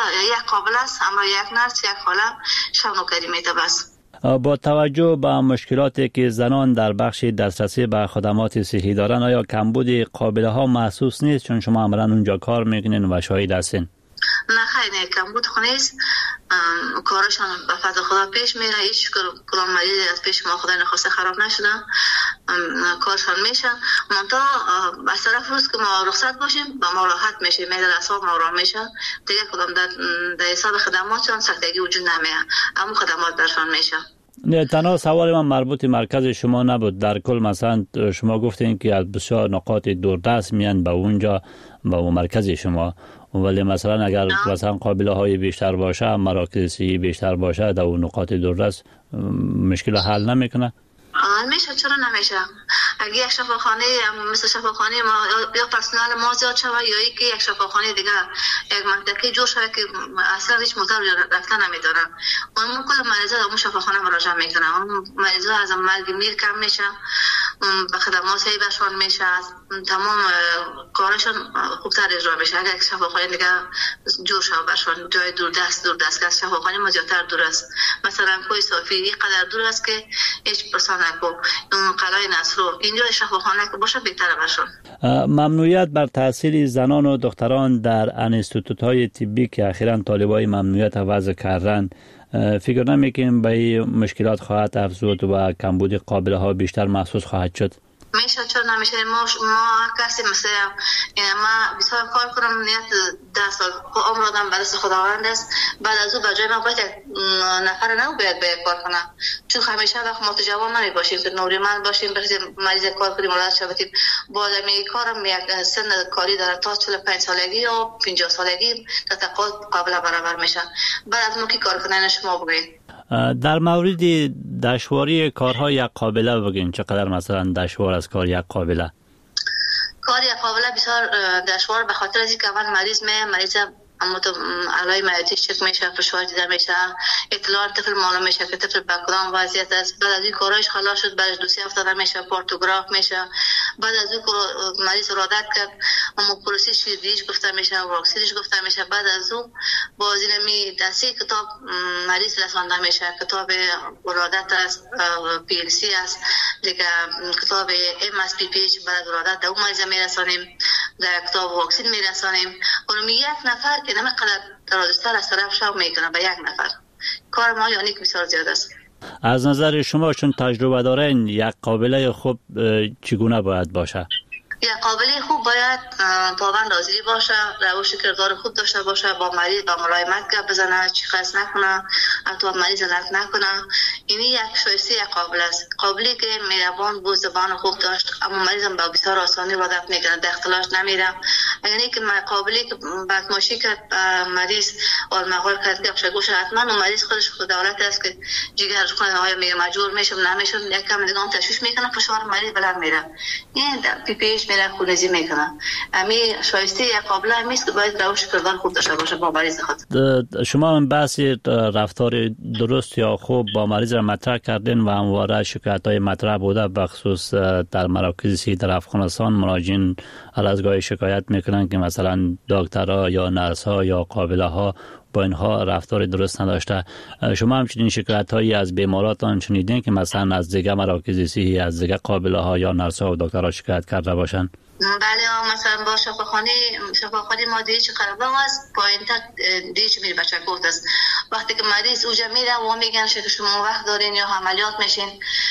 [SPEAKER 9] 1 قابله است، اما 1 نرس 1 خاله شب نوکری میده بس.
[SPEAKER 8] با توجه به مشکلاتی که زنان در بخش دسترسی به خدمات صحی دارن، آیا کمبود قابله ها محسوس نیست چون شما عملاً اونجا کار میکنین و شاهد هستین؟
[SPEAKER 9] نه خیلی کمبود نیست، کارشان به فضل خدا پیش میره، هیچ کدام مریض از پیش ما خدای نخواسته خراب نشده، کارشان میشه. منتها از طرف روز که ما رخصت باشیم با ما راحت میشه، میدل اصاب ما آرام میشه، دیگه کدام در حساب خدماتشان سختگی وجود نمیاد، اما خدمات برشان میشه.
[SPEAKER 8] نه تنها سوال من مربوط مرکز شما نبود، در کل مثلا شما گفتین که از بسیار نقاط دوردست میان به اونجا به مرکز شما، ولی مثلا اگر مثلا قابله های بیشتر باشه، مراکز صحی بیشتر باشه، در اون نقاط دوردست مشکل حل نمیکنه؟
[SPEAKER 9] میشه، چرا نمیشه؟ اگه یک شفاخانه مثل شفاخانه ما یا پرسنل ما زیاد شود یا اینکه یک شفاخانه دیگه یک منطقه جور شود که اصلا هیچ موتور رفتن نمیدارن، اون کل مریضا اون شفاخانه مراجعه میکنن، اون مریضا از مرگ میر کم میشه، به خدمات صحیح برشان میشه، تمام کارشان خوبتر اجرا میشه. اگر یک شفاخانه دیگه جور شود برشان جای دور دست که شفاخانه ما زیادتر دور است، مثلا کوی صافی اینقدر دور است که هیچ پرسان نکو اون قلعه نصرو اینجا شفاخانه که باشه بهتره برشان.
[SPEAKER 8] ممنوعیت بر تحصیل زنان و دختران در انستیتوت‌های طبی که اخیراً طالبای ممنوعیت وضع کردند، فکر نمی‌کنیم به این مشکلات خواهد افزود و کمبود قابله ها بیشتر محسوس خواهد شد؟
[SPEAKER 9] میشه، چرا نمیشه؟ ما کسی مثل ما بسیار کار کنم نیت 10 سال عمر آدم به دست خداوند است، بعد از او به جای ما باید نفر نو باید کار کنم، چون همیشه وقت ما تو جوان نمی باشیم که نوریمند باشیم بریم مریض کار کنیم ملاقات شویم. با آدمی کارم یک سن کاری داره تا 45 سالگی یا 50 سالگی تا تقاضا قابل برابر میشه. بعد از ما کی کار کنن شما بگید.
[SPEAKER 8] در مورد دشواری کارهای یک قابله بگین، چقدر مثلا دشوار از کار یک قابله؟
[SPEAKER 9] کار یک قابله بسیار دشوار به خاطر از اینکه اول مریض اما تو علای معدی چک میشه، فشار دیده میشه، اطلاعات طفل معلوم میشه که طفل به کدام وضعیت است. بعد از این کارایش خلاص شد، بعدش دوسی افتاده میشه، پورتوگراف میشه. بعد از اون مریض ارادت کرد، اما پروسیش دیش گفته میشه، واکسینش گفته میشه. بعد از اون با زیرمی دستی کتاب مریض رسانده میشه، کتاب ارادت است، پی ال سی است دیگه، کتاب ام اس پی پیچ بعد ارادت دو مریض میرسانیم، در کتاب واکسین میرسانیم. اونم یک نفر که نمیقدر درازتر از طرف شو میکنه به یک نفر. کار ما یعنی که بسیار زیاد است.
[SPEAKER 8] از نظر شما چون تجربه دارین یک قابله خوب چگونه باید باشه؟
[SPEAKER 9] یک قابله خوب باید پابند حاضری باشه، روش کردار خوب داشته باشه، با مریض با ملایمت گپ بزنه، چیخاس نکنه، حتی مریض لط نکنه. اینی یک شایسته یک قابله است. قابلی که مهربان بود، زبان خوب داشت، اما مریض هم با بسیار آسانی عادت میکنه، در اختلاش نمیره. یعنی که قابلی که بدماشی کرد مریض اول مقال کرد گپ شگوش، حتما اون مریض خودش خود دولت است که جگر خونه های میگه مجبور میشم نمیشم، یک کم دیگه تشویش میکنه، فشار مریض بلند میره، این پی پیش میره خونریزی میکنه. امی شایسته یک قابله همیست که باید روش کردار خوب داشته باشه با مریض خود.
[SPEAKER 8] شما هم بحثی رفتار درست یا خوب با مریض را مطرح کردین و همواره شکایت‌های مطرح بوده، بخصوص در مراکز صحی در افغانستان مراجعین هر از گاهی شکایت میکنن که مثلا دکترها یا نرس‌ها یا قابله‌ها با اینها رفتار درست نداشته. شما همچنین شکایت‌هایی از بیماراتان شنیدین که مثلا از دیگه مراکز صحی، از دیگه قابله‌ها یا نرس‌ها و دکترها شکایت کرده باشن؟
[SPEAKER 9] بله، مثلا با شفاخانه ما دیگه چه خرابه است، پایین تا دیگه میره بچه کوت است. وقتی که مریض اوجا میره و میگن که شما وقت دارین یا عملیات میشین،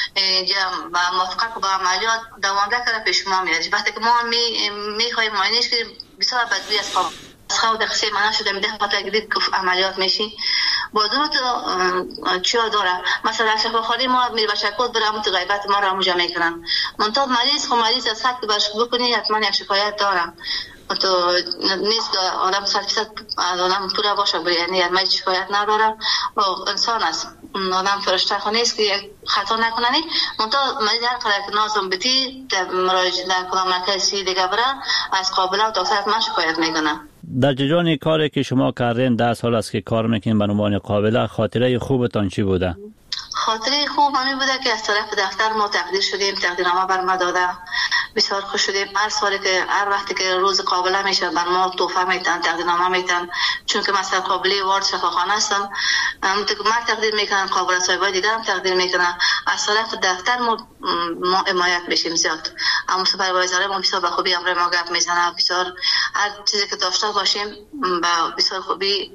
[SPEAKER 9] با موافقت با عملیات دوامده کرده پیش ما میاد. وقتی که ما میخوایم معاینش کنیم بسیار بدبی از قابل خود دخصی منه شده میده خاطر گدید که عملیات میشی با دور تو چیا داره. مثلا شفاخانه ما میره بچه کوت بره همون تو غیبت ما را مجا میکنن. منطقه مریض از حد که برش بکنی حتما یک شکایت دارم. تو نیست آدم 100% آدم پورا باشه، یعنی من شکایت ندارم و انسان است، آدم فرشته خانه است که خطا نکننی. منطقه مریض هر قدر که نازم بتی مراجعه در کدام مرکز دیگه بره از قابله و دکتر من شکایت میکنه.
[SPEAKER 8] در جریان کاری که شما کردین 10 سال است که کار میکنین به عنوان قابله، خاطره خوبتان چی بوده؟
[SPEAKER 9] خاطره خوب همین بوده که از طرف دفتر ما تقدیر شدیم، تقدیرنامه بر ما داده، بسیار خوش شدیم. هر وقتی که روز قابله میشه بر ما تحفه میتن، تقدیرنامه میتن، چون که مثلا قابله وارد شفاخانه هستم، من تقدیر میکنم، قابله صاحبای دیگه هم تقدیر میکنن. از طرف دفتر ما حمایت بشیم زیاد. اما سوپروایزر ما بسیار به خوبی امر ما گپ میزنه، بسیار هر چیزی که داشته باشیم با بسیار خوبی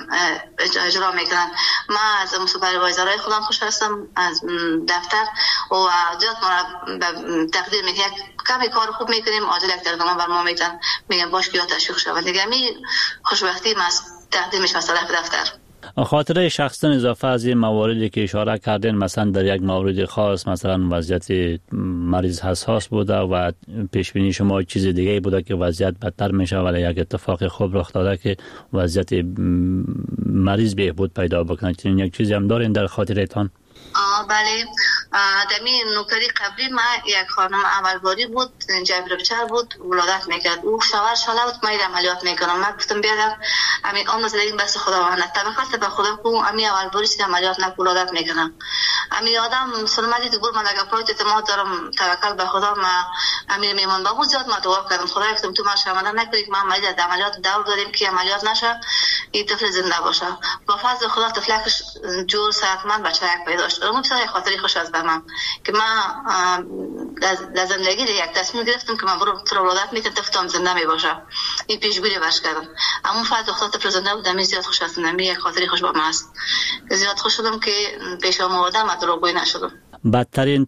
[SPEAKER 9] اجرا میکنن. من از سوپروایزرای خودم خوش هستم، از دفتر و زیاد ما تقدیر میکنم. کمی کار خوب میکنیم، عاجل یک تقدیرنامه بر ما میتن، میگم باش بیا تشویق شود دیگه. می خوشبختی ما تقدیم میشه از طرف دفتر.
[SPEAKER 8] خاطره شخصا اضافه از این مواردی که اشاره کردین، مثلا در یک مورد خاص مثلا وضعیت مریض حساس بوده و پیش بینی شما چیز دیگه بوده که وضعیت بدتر میشه، ولی یک اتفاق خوب رخ داده که وضعیت مریض بهبود پیدا بکنه، چنین یک چیزی هم دارین در خاطرتان؟
[SPEAKER 9] بله دمی نوکری قبلی ما یک خانم اولباری بود جبر بچه بود ولادت میکرد او شوهر شاله بود ما عملیات میکنم من گفتم بیادم همین آن زدگی بس خداوند توکل به خدا کو همین اولباری که عملیات نک ولادت میکنم همین آدم مسلمانی دیگه من اگه پروت اعتماد دارم توکل به خدا ما همین میمون با زیاد ما دعا کردم خدا گفتم تو ما شرمنده نکنید ما عملیات دور داریم که عملیات نشه این طفل زنده باشه با فضل خدا طفلکش جور صحتمند بچه یک پیدا شد اون بسیار خاطری خوش از من که من در زندگی یک تصمیم گرفتم که من برو ولادت میکنم طفلم زنده می باشه این پیشگویی باش کردم اما فضل خدا طفل زنده بود زیاد خوش هستم یک خاطری خوش با من است زیاد خوش شدم که پیش آمدم و دروغگویی نشدم.
[SPEAKER 8] بدترین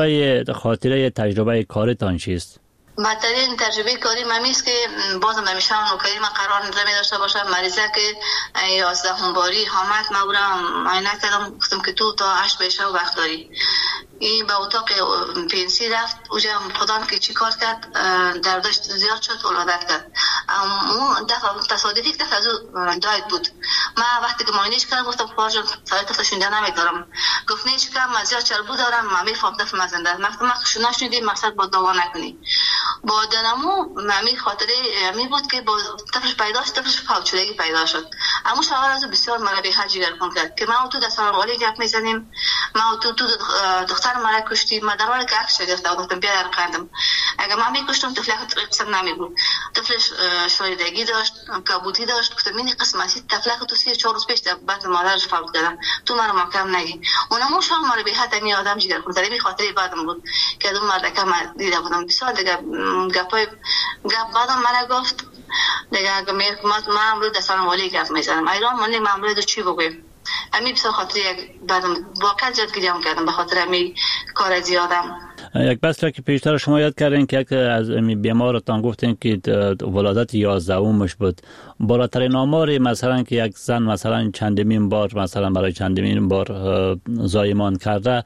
[SPEAKER 8] تجربه کارتان چیست؟
[SPEAKER 9] بدترین تجربه کاری ممیست که بازم نمیشه نوکری من قرار نمی داشته باشم مریضه که 11 باری حامد ما برم معاینه کردم گفتم که تو تا 8 بشه وقت داری این به اتاق پنسی رفت اوجا خدا که چی کار کرد دردش زیاد شد ولادت کرد اون دفعه تصادفی که دفعه داید بود من وقتی که معاینش کردم گفتم خدا جان سایت تفشونده نمیدارم گفت نیش که من زیاد چربو دارم من میفهم دفعه مزنده مقصد شنا شدی مقصد با دوا نکنی با دنمو ممی خاطره می بود که با طفلش پیدا شد طفلش فوتشدگی پیدا شد اما شوهر از بسیار مرا به حج گرفت کرد که ما تو دستان والی گپ میزنیم ما تو دختر مرا کشتی ما در حالی که عکس گرفته بودم بیا رقندم اگه من میکشتم طفلش قسم نمی بود طفلش شایدگی داشت کبودی داشت گفتم این قسمتی طفلش تو 3-4 روز پیش بعد مادرش فوت کردن تو مرا محکم نگی اونم شوهر مرا به حد می آدم جگر کرد این خاطره بعدم بود که اون مرد که من دیده بودم بسیار دیگه گپ بعدم مرا گفت دیگه اگه ما امروز دستان والی گپ میزنم ایران من امروز چی بگویم امی بسیار خاطر بعدم واقعا زیاد گریه کردم به خاطر امی کار زیادم
[SPEAKER 8] یک بس که پیشتر شما یاد کردین که از بیمارتان گفتین که ولادت 11 بود بالاترین آمار مثلا که یک زن مثلا چندمین بار مثلا برای چندمین بار زایمان کرده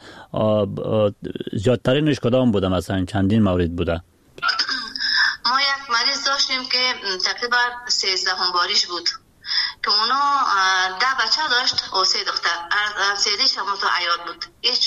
[SPEAKER 8] زیادترینش کدام بوده مثلا چندین مورد بوده
[SPEAKER 9] ما یک مریض داشتیم که تقریبا 13 باریش بود که اونا 10 بچه داشت و 3 دختر سیدیش هم تو عیاد بود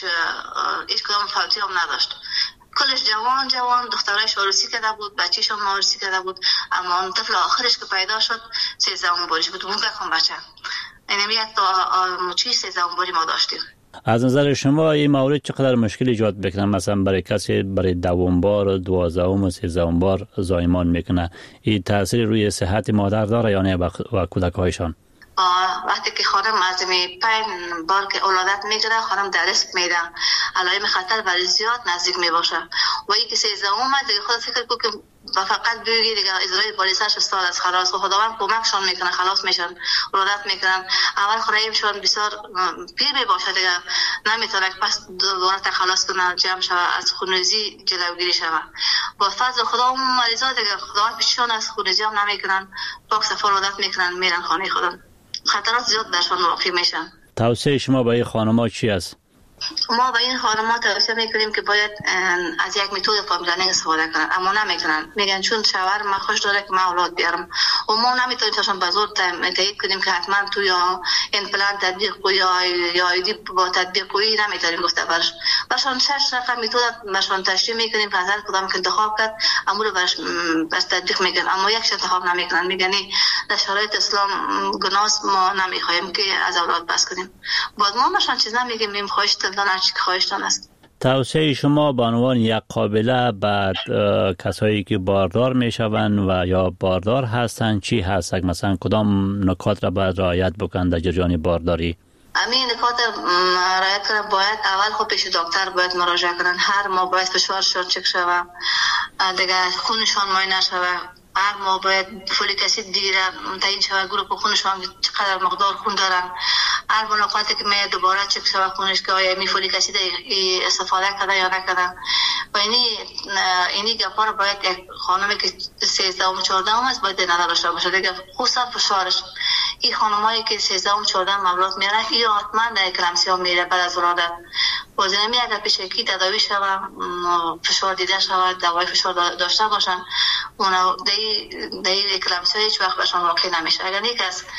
[SPEAKER 9] هیچ کدام فوتی هم نداشت کلش جوان دخترش عروسی کرده بود بچهش هم عروسی کرده بود اما اون طفل آخرش که پیدا شد 13 باریش بود اون بخون بچه اینمی یک مچی 13 باری ما داشتیم.
[SPEAKER 8] از نظر شما این مورد چقدر مشکل ایجاد بکنه مثلا برای کسی برای 10 بار 12 و 13 بار زایمان میکنه این تاثیر روی صحت مادر داره یا نه و کودکایشان؟
[SPEAKER 9] وقتی که خانم از 5 بار که ولادت میگیره خانم در ریسک میره علائم خطر برای زیاد نزدیک میباشه و این که 13 دیگه خود فکر کو که فقط بگی دیگه اجرای پالیساش استاد از خلاص و خداوند کمکشون میکنه خلاص میشن ولادت میکنن اول خورایمشون بسیار پیر میباشه دیگه نمیتونه پس دوباره تخلص کنه جمع شوه از خونریزی جلوگیری شوه با فضل خدا اون مریضا دیگه خداوند پیششون از خونریزی هم نمیکنن پاک صفا ولادت میکنن میرن خانه خودم خطرات زیاد درشان واقع میشن.
[SPEAKER 8] توصیه شما به این خانم‌ها چی است؟
[SPEAKER 9] ما به این خانم‌ها توصیه میکنیم که باید از یک متد فامیلینگ استفاده کنن اما نمیکنن میگن چون شوهر من خوش داره که من اولاد بیارم و ما نمیتونیم تاشون به زور تایید کنیم که حتما تو یا ایمپلنت تطبیق کو یا ایدی با تطبیق کوی نمیتونیم گفته برشان 6 رقم متد برشان تشریح میکنیم که هر کدام که انتخاب کرد امور برش تطبیق میکنن اما یک انتخاب نمیکنن میگن در شرایط اسلام گناست ما نمیخوایم که از اولاد بس کنیم بعد ما برشان چیز نمیگیم میم خواهش خواهشتان است.
[SPEAKER 8] توصیه شما به عنوان یک قابله بعد کسایی که باردار میشوند و یا باردار هستند چی هست؟ مثلا کدام نکات را باید رعایت بکنند در جریان بارداری؟
[SPEAKER 9] همین نکات رعایت کنند باید اول خود پیش دکتر باید مراجعه کنند هر ماه باید فشارشون چک شوه دیگه خونشان معاینه شوه هر ماه باید فولیک اسید دیگه تعیین شوه گروپ خونشان چقدر مقدار خون دارن هر ملاقاتی که می دوباره چک شوه خونش که آیا می فولیک اسید استفاده کرده یا نکرده و اینی گپا رو باید یک خانمی که 13 و 14 است باید نداشته باشه دیگه خصوصا فشارش این خانمایی که 13 و 14 مولود میرن یا حتما در اکلمسیا میره بعد از ولادت بازنمی اگر پیشکی تداوی شوه فشار دیده شوه دوای فشار داشته باشن اونا در اکلمسیا هیچ وقت بهشون واقع نمیشه اگر یک از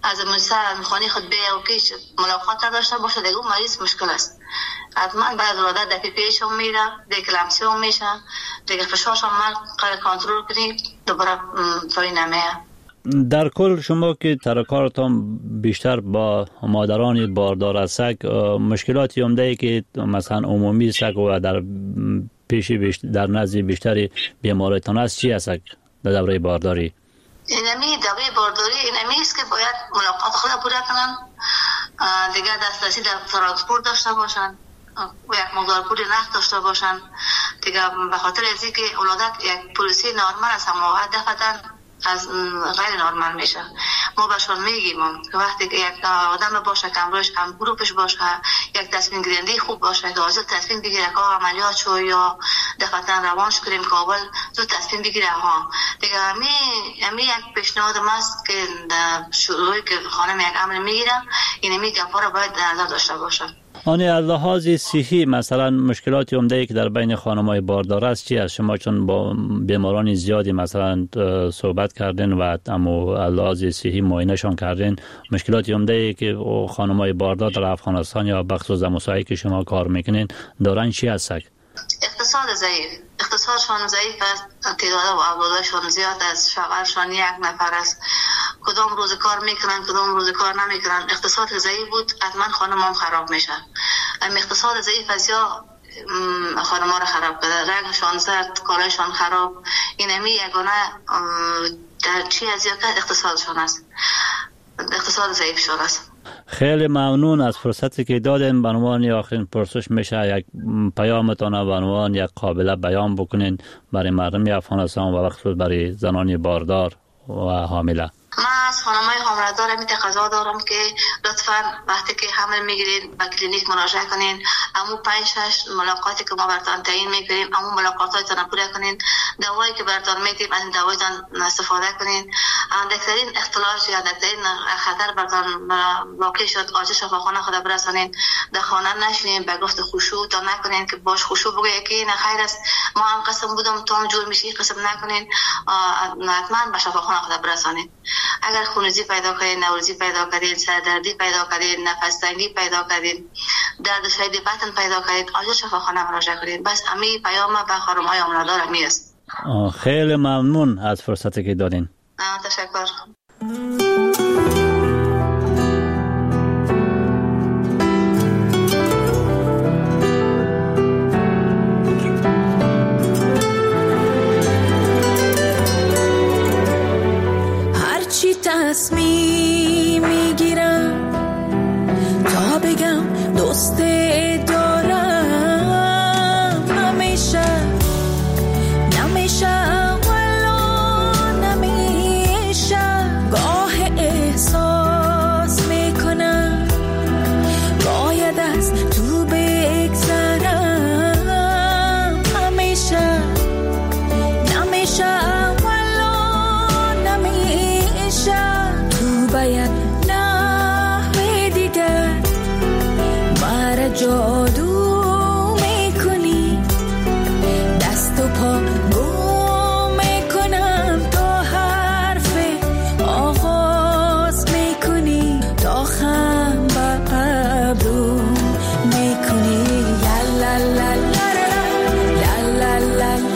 [SPEAKER 9] از خانه خود بیا و که ملاقات داشته باشه دیگه اون مریض مشکل است. حتما بعد ولادت در پیش هم میره، دیگه کلمسی هم میشه، دیگه فشارش هم من کنترل کنی دوباره توی نمیه.
[SPEAKER 8] در کل شما که ترکارتان بیشتر با مادران باردار از سگ، مشکلاتی عمده که مثلا عمومی سگ و در پیش در نزد بیشتری بیماریتان است چی است در دوره بارداری؟
[SPEAKER 9] اینمی دوره بارداری اینمی است که باید ملاقات خود پوره کنن، دیگه دسترسی در ترانسپورت داشته باشن و یک مقدار پول نقد داشته باشن دیگه، به خاطر از اینکه ولادت یک پروسه نرمال است اما دفعتاً از غیر نرمال میشه. ما بهشون میگیم که وقتی که یک آدم باشه که امروز هم گروپش باشه، یک تصمیم گیرنده خوب باشه که حاضر تصمیم بگیره که عملیات شو یا دفعتاً روانش کنیم کابل زود تصمیم بگیره ها دیگه. همی یک پیشنهاد است که شروعی که خانم یک عمل میگیره اینمی گپا رو باید در نظر داشته باشه.
[SPEAKER 8] آنی از لحاظ صحی مثلا مشکلاتی عمده‌ای که در بین خانم‌های باردار است چی است؟ شما چون با بیماران زیادی مثلا صحبت کردین و اما از لحاظ صحی معاینه‌شان کردین، مشکلاتی عمده‌ای که خانم‌های باردار در افغانستان یا بخصوص مسائلی که شما کار میکنین دارن چی است؟
[SPEAKER 9] اقتصاد ضعیف، اقتصادشان ضعیف است، تعداد و اولادشان زیاد است، شغلشان یک نفر است، کدام روز کار میکنن کدام روز کار نمیکنن. اقتصاد ضعیف بود حتما خانم‌ها خراب میشن. اقتصاد ضعیف است یا خانم‌ها رو خراب کرده، رنگشان زرد، کارایشان خراب. اینمی یگانه در چی از یا که اقتصادشان است، اقتصاد ضعیف شده است.
[SPEAKER 8] خیلی ممنون از فرصتی که دادین. به عنوان آخرین پرسش میشه یک پیامتان به عنوان یک قابل بیان بکنین برای مردم افغانستان و بخصوص برای زنان باردار و حامله.
[SPEAKER 9] من از خانم‌های حامله‌دار می تقاضا دارم که لطفاً وقتی که حمل میگیرید به کلینیک مراجعه کنین. امو 5-6 ملاقاتی که ما براتون تعیین میکنیم امو ملاقاتاتون پوره کنین. دوایی که براتون میدیم از این دوایتون استفاده کنین. اندکترین اختلاج یا اندکترین خطر براتون واقع شد آجر شفاخانه خود برسانین. در خانه نشینین، به گفت خشوع تا نکنین که باش خشوع بگه که نه خیر است ما هم قسم بودم تو هم جور میشی، قسم نکنین. حتما به شفاخانه خود برسانین. اگر خونریزی پیدا کردین، نوروزی پیدا کردین، سردردی پیدا کردین، نفس تنگی پیدا کردین، درد شدید بطن پیدا کردین، آجر شفاخانه مراجعه کنین. بس امی پیام به خانم‌های حامله‌دار امی است.
[SPEAKER 8] خیلی ممنون از فرصتی که دادین.
[SPEAKER 9] تشکر.
[SPEAKER 10] تصمیم میگیرم تا بگم دوست دارم، همیشه نمیشه ولا نمیشه، گاه احساس میکنم باید از تو بگذرم، همیشه نمیشه باید نحوه دیگر مرا جادو میکنی، دست و پا گم میکنم تا حرف آغاز میکنی، تا خم به ابرو میکنی. لا لا لا لا لا لا لا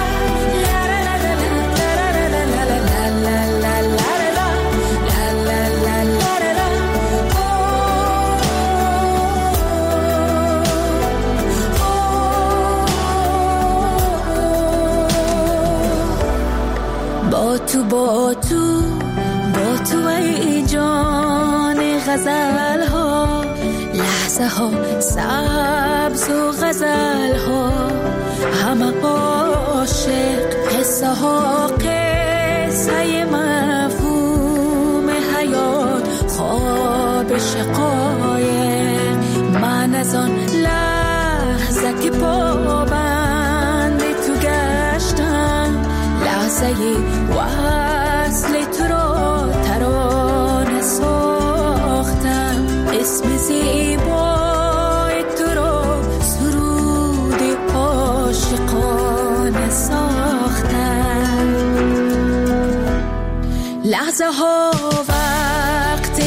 [SPEAKER 10] با تو ای جان غزل ها، لحظه ها سبز و غزل ها، همه عاشق، قصه ها قصه مفهوم حیات، خواب شقایق. من از آن لحظه که پابند تو گشتم، لحظه وصل تو را ترانه ساختم، اسم زیبای تو را سرود عاشقانه ساختم. لحظه ها وقت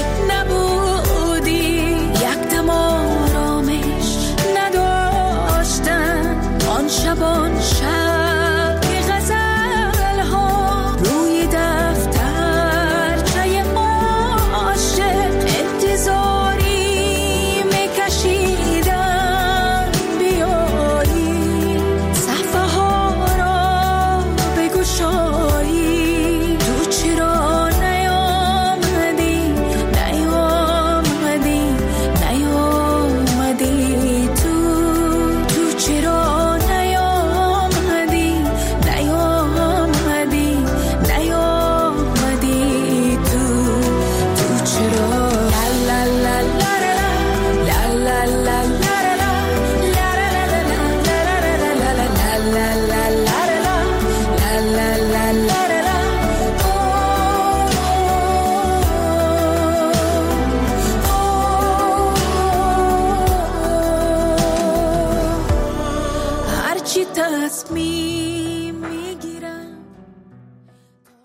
[SPEAKER 10] می